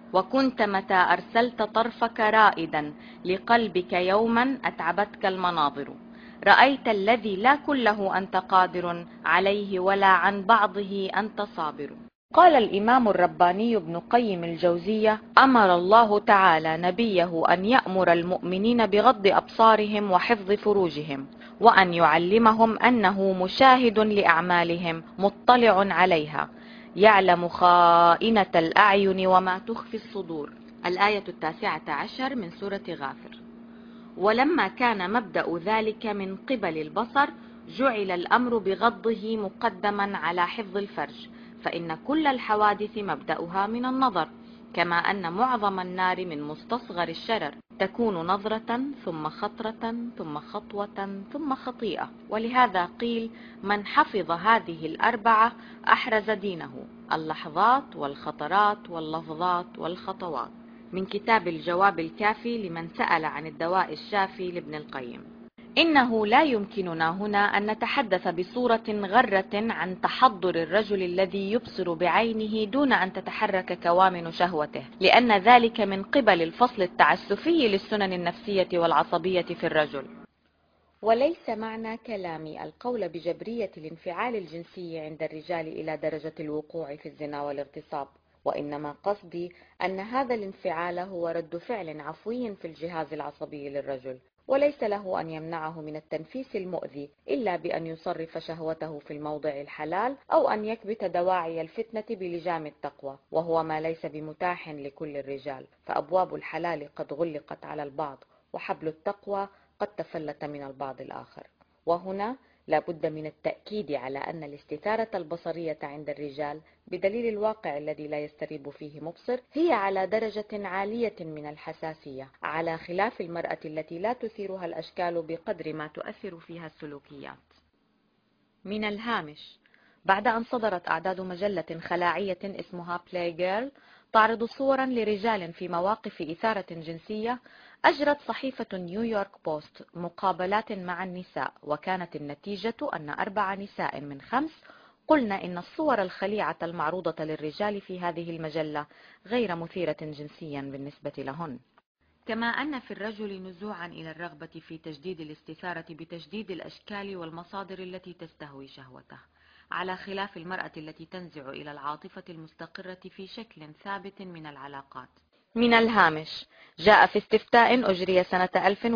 وكنت متى أرسلت طرفك رائدا لقلبك يوما أتعبتك المناظر، رأيت الذي لا كله أنت قادر عليه ولا عن بعضه أنت صابر. قال الإمام الرباني ابن قيم الجوزية: أمر الله تعالى نبيه أن يأمر المؤمنين بغض أبصارهم وحفظ فروجهم، وأن يعلمهم أنه مشاهد لأعمالهم مطلع عليها، يعلم خائنة الأعين وما تخفي الصدور. الآية 19 من سورة غافر. ولما كان مبدأ ذلك من قبل البصر، جعل الأمر بغضه مقدما على حفظ الفرج، فإن كل الحوادث مبدأها من النظر، كما أن معظم النار من مستصغر الشرر، تكون نظرة ثم خطرة ثم خطوة ثم خطيئة. ولهذا قيل: من حفظ هذه الأربعة أحرز دينه، اللحظات والخطرات واللفظات والخطوات. من كتاب الجواب الكافي لمن سأل عن الدواء الشافي لابن القيم. إنه لا يمكننا هنا أن نتحدث بصورة غرة عن تحضر الرجل الذي يبصر بعينه دون أن تتحرك كوامن شهوته، لأن ذلك من قبل الفصل التعسفي للسنن النفسية والعصبية في الرجل. وليس معنى كلامي القول بجبرية الانفعال الجنسي عند الرجال إلى درجة الوقوع في الزنا والاغتصاب، وإنما قصدي أن هذا الانفعال هو رد فعل عفوي في الجهاز العصبي للرجل، وليس له أن يمنعه من التنفيس المؤذي إلا بأن يصرف شهوته في الموضع الحلال، أو أن يكبت دواعي الفتنة بلجام التقوى، وهو ما ليس بمتاح لكل الرجال، فأبواب الحلال قد غلقت على البعض، وحبل التقوى قد تفلت من البعض الآخر. وهنا لا بد من التأكيد على أن الاستثارة البصرية عند الرجال بدليل الواقع الذي لا يستريب فيه مبصر هي على درجة عالية من الحساسية، على خلاف المرأة التي لا تثيرها الأشكال بقدر ما تؤثر فيها السلوكيات. من الهامش: بعد أن صدرت أعداد مجلة خلاعية اسمها بلاي جيرل تعرض صورا لرجال في مواقف إثارة جنسية، أجرت صحيفة نيويورك بوست مقابلات مع النساء، وكانت النتيجة أن 4 نساء من 5 قلن إن الصور الخليعة المعروضة للرجال في هذه المجلة غير مثيرة جنسيا بالنسبة لهن. كما أن في الرجل نزوعا إلى الرغبة في تجديد الاستثارة بتجديد الأشكال والمصادر التي تستهوي شهوته، على خلاف المرأة التي تنزع إلى العاطفة المستقرة في شكل ثابت من العلاقات. من الهامش: جاء في استفتاء أجري سنة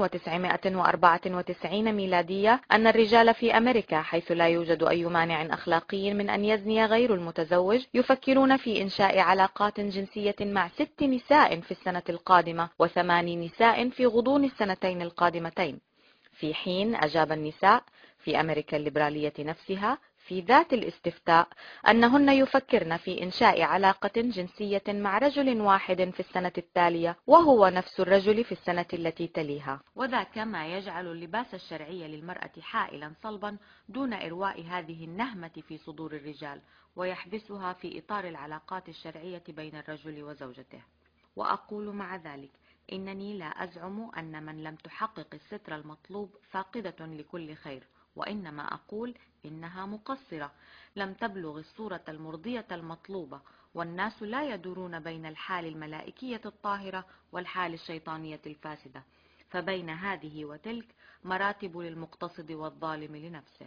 1994 ميلادية أن الرجال في أمريكا، حيث لا يوجد أي مانع أخلاقي من أن يزني غير المتزوج، يفكرون في إنشاء علاقات جنسية مع 6 نساء في السنة القادمة و8 نساء في غضون السنتين القادمتين، في حين أجاب النساء في أمريكا الليبرالية نفسها في ذات الاستفتاء أنهن يفكرن في إنشاء علاقة جنسية مع رجل واحد في السنة التالية، وهو نفس الرجل في السنة التي تليها، وذاك ما يجعل اللباس الشرعي للمرأة حائلا صلبا دون إرواء هذه النهمة في صدور الرجال، ويحبسها في إطار العلاقات الشرعية بين الرجل وزوجته. وأقول مع ذلك إنني لا أزعم أن من لم تحقق الستر المطلوب فاقدة لكل خير، وإنما أقول إنها مقصرة، لم تبلغ الصورة المرضية المطلوبة، والناس لا يدورون بين الحال الملائكية الطاهرة والحال الشيطانية الفاسدة، فبين هذه وتلك مراتب للمقتصد والظالم لنفسه.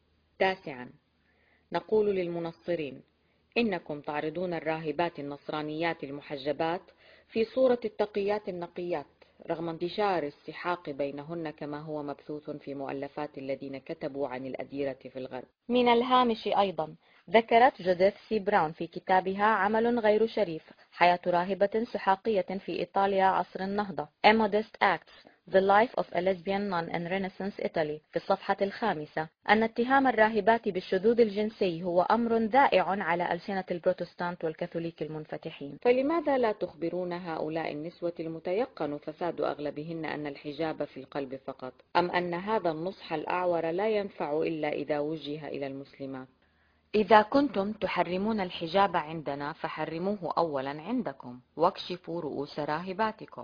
9. نقول للمنصرين: إنكم تعرضون الراهبات النصرانيات المحجبات في صورة التقيات النقيات، رغم انتشار السحاق بينهن كما هو مبثوث في مؤلفات الذين كتبوا عن الأديرة في الغرب. من الهامش أيضا: ذكرت جوديث سي براون في كتابها عمل غير شريف، حياة راهبة سحاقية في إيطاليا عصر النهضة، A Modest Acts, The Life of a Lesbian Nun in Renaissance Italy، في الصفحة 5، أن اتهام الراهبات بالشذوذ الجنسي هو أمر ذائع على ألسنة البروتستانت والكاثوليك المنفتحين، فلماذا لا تخبرون هؤلاء النسوة المتيقن فساد أغلبهن أن الحجاب في القلب فقط، أم أن هذا النصح الأعور لا ينفع إلا إذا وجه إلى المسلمات؟ إذا كنتم تحرمون الحجاب عندنا فحرموه أولا عندكم، واكشفوا رؤوس راهباتكم.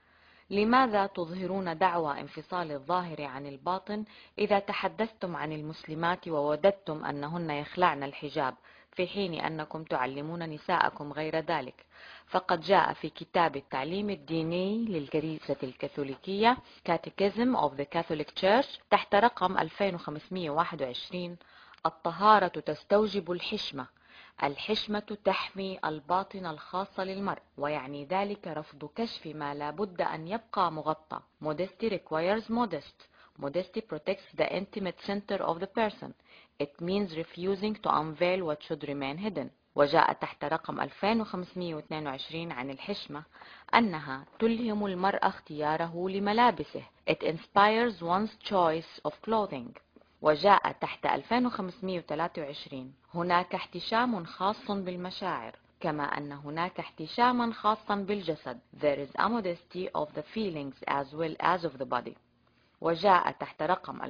لماذا تظهرون دعوى انفصال الظاهر عن الباطن إذا تحدثتم عن المسلمات ووددتم أنهن يخلعن الحجاب، في حين أنكم تعلمون نساءكم غير ذلك. فقد جاء في كتاب التعليم الديني للكنيسة الكاثوليكية Catechism of the Catholic Church تحت رقم 2521: الطهارة تستوجب الحشمة. الحشمة تحمي الباطن الخاص للمرء، ويعني ذلك رفض كشف ما لا بد أن يبقى مغطى. Modesty requires modest. Modesty protects the intimate center of the person. It means refusing to unveil what should remain hidden. وجاء تحت رقم 2522 عن الحشمة أنها تلهم المرء اختياره لملابسه. It inspires one's choice of clothing. وجاء تحت 2523: هناك احتشام خاص بالمشاعر كما أن هناك احتشاما خاصا بالجسد. There is a modesty of the feelings as well as of the body. وجاء تحت رقم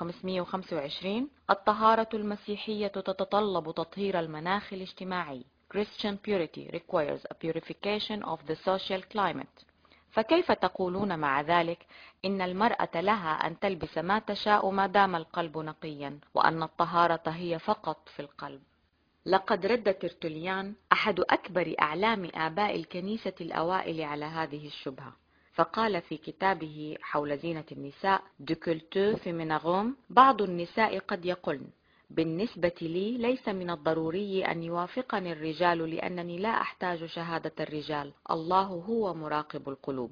2525: الطهارة المسيحية تتطلب تطهير المناخ الاجتماعي. Christian purity requires a purification of the social climate. فكيف تقولون مع ذلك إن المرأة لها أن تلبس ما تشاء ما دام القلب نقيا، وأن الطهارة هي فقط في القلب؟ لقد رد ترتوليان أحد أكبر أعلام آباء الكنيسة الأوائل على هذه الشبهة، فقال في كتابه حول زينة النساء Du culte féminin: بعض النساء قد يقولن: بالنسبة لي ليس من الضروري أن يوافقني الرجال لأنني لا أحتاج شهادة الرجال، الله هو مراقب القلوب.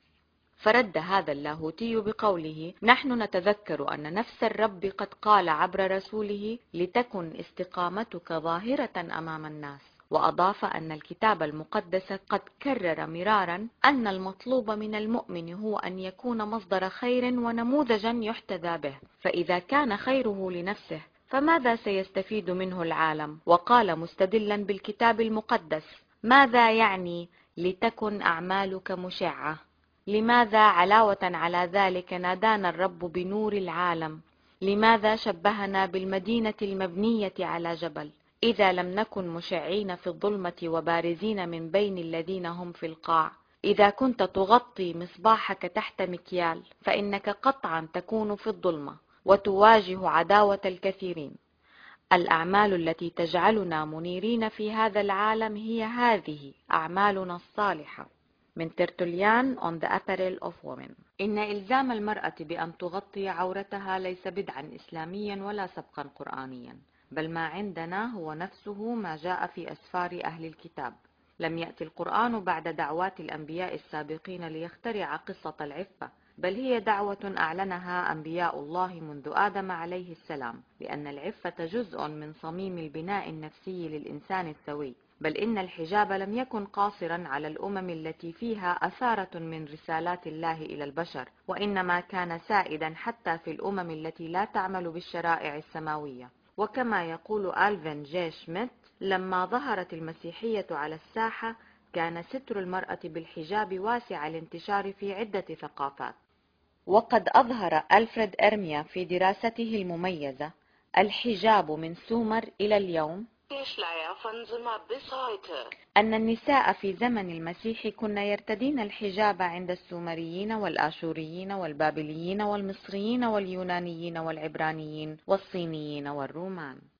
فرد هذا اللاهوتي بقوله: نحن نتذكر أن نفس الرب قد قال عبر رسوله: لتكن استقامتك ظاهرة أمام الناس. وأضاف أن الكتاب المقدس قد كرر مرارا أن المطلوب من المؤمن هو أن يكون مصدر خير ونموذجا يحتذى به، فإذا كان خيره لنفسه فماذا سيستفيد منه العالم؟ وقال مستدلا بالكتاب المقدس: ماذا يعني لتكن أعمالك مشعة؟ لماذا علاوة على ذلك نادانا الرب بنور العالم؟ لماذا شبهنا بالمدينة المبنية على جبل؟ إذا لم نكن مشعين في الظلمة وبارزين من بين الذين هم في القاع. إذا كنت تغطي مصباحك تحت مكيال فإنك قطعا تكون في الظلمة وتواجه عداوة الكثيرين. الأعمال التي تجعلنا منيرين في هذا العالم هي هذه أعمالنا الصالحة. من ترتوليان On the Apparel of Women: إن إلزام المرأة بأن تغطي عورتها ليس بدعا إسلاميا ولا سبقا قرآنيا، بل ما عندنا هو نفسه ما جاء في أسفار أهل الكتاب. لم يأتي القرآن بعد دعوات الأنبياء السابقين ليخترع قصة العفة، بل هي دعوة أعلنها أنبياء الله منذ آدم عليه السلام، لأن العفة جزء من صميم البناء النفسي للإنسان السوي. بل إن الحجاب لم يكن قاصرا على الأمم التي فيها أثارة من رسالات الله إلى البشر، وإنما كان سائدا حتى في الأمم التي لا تعمل بالشرائع السماوية. وكما يقول ألفين جي شميت: لما ظهرت المسيحية على الساحة كان ستر المرأة بالحجاب واسع الانتشار في عدة ثقافات. وقد أظهر ألفريد إرميا في دراسته المميزة الحجاب من سومر إلى اليوم أن النساء في زمن المسيح كن يرتدين الحجاب عند السومريين والآشوريين والبابليين والمصريين واليونانيين والعبرانيين والصينيين والرومان.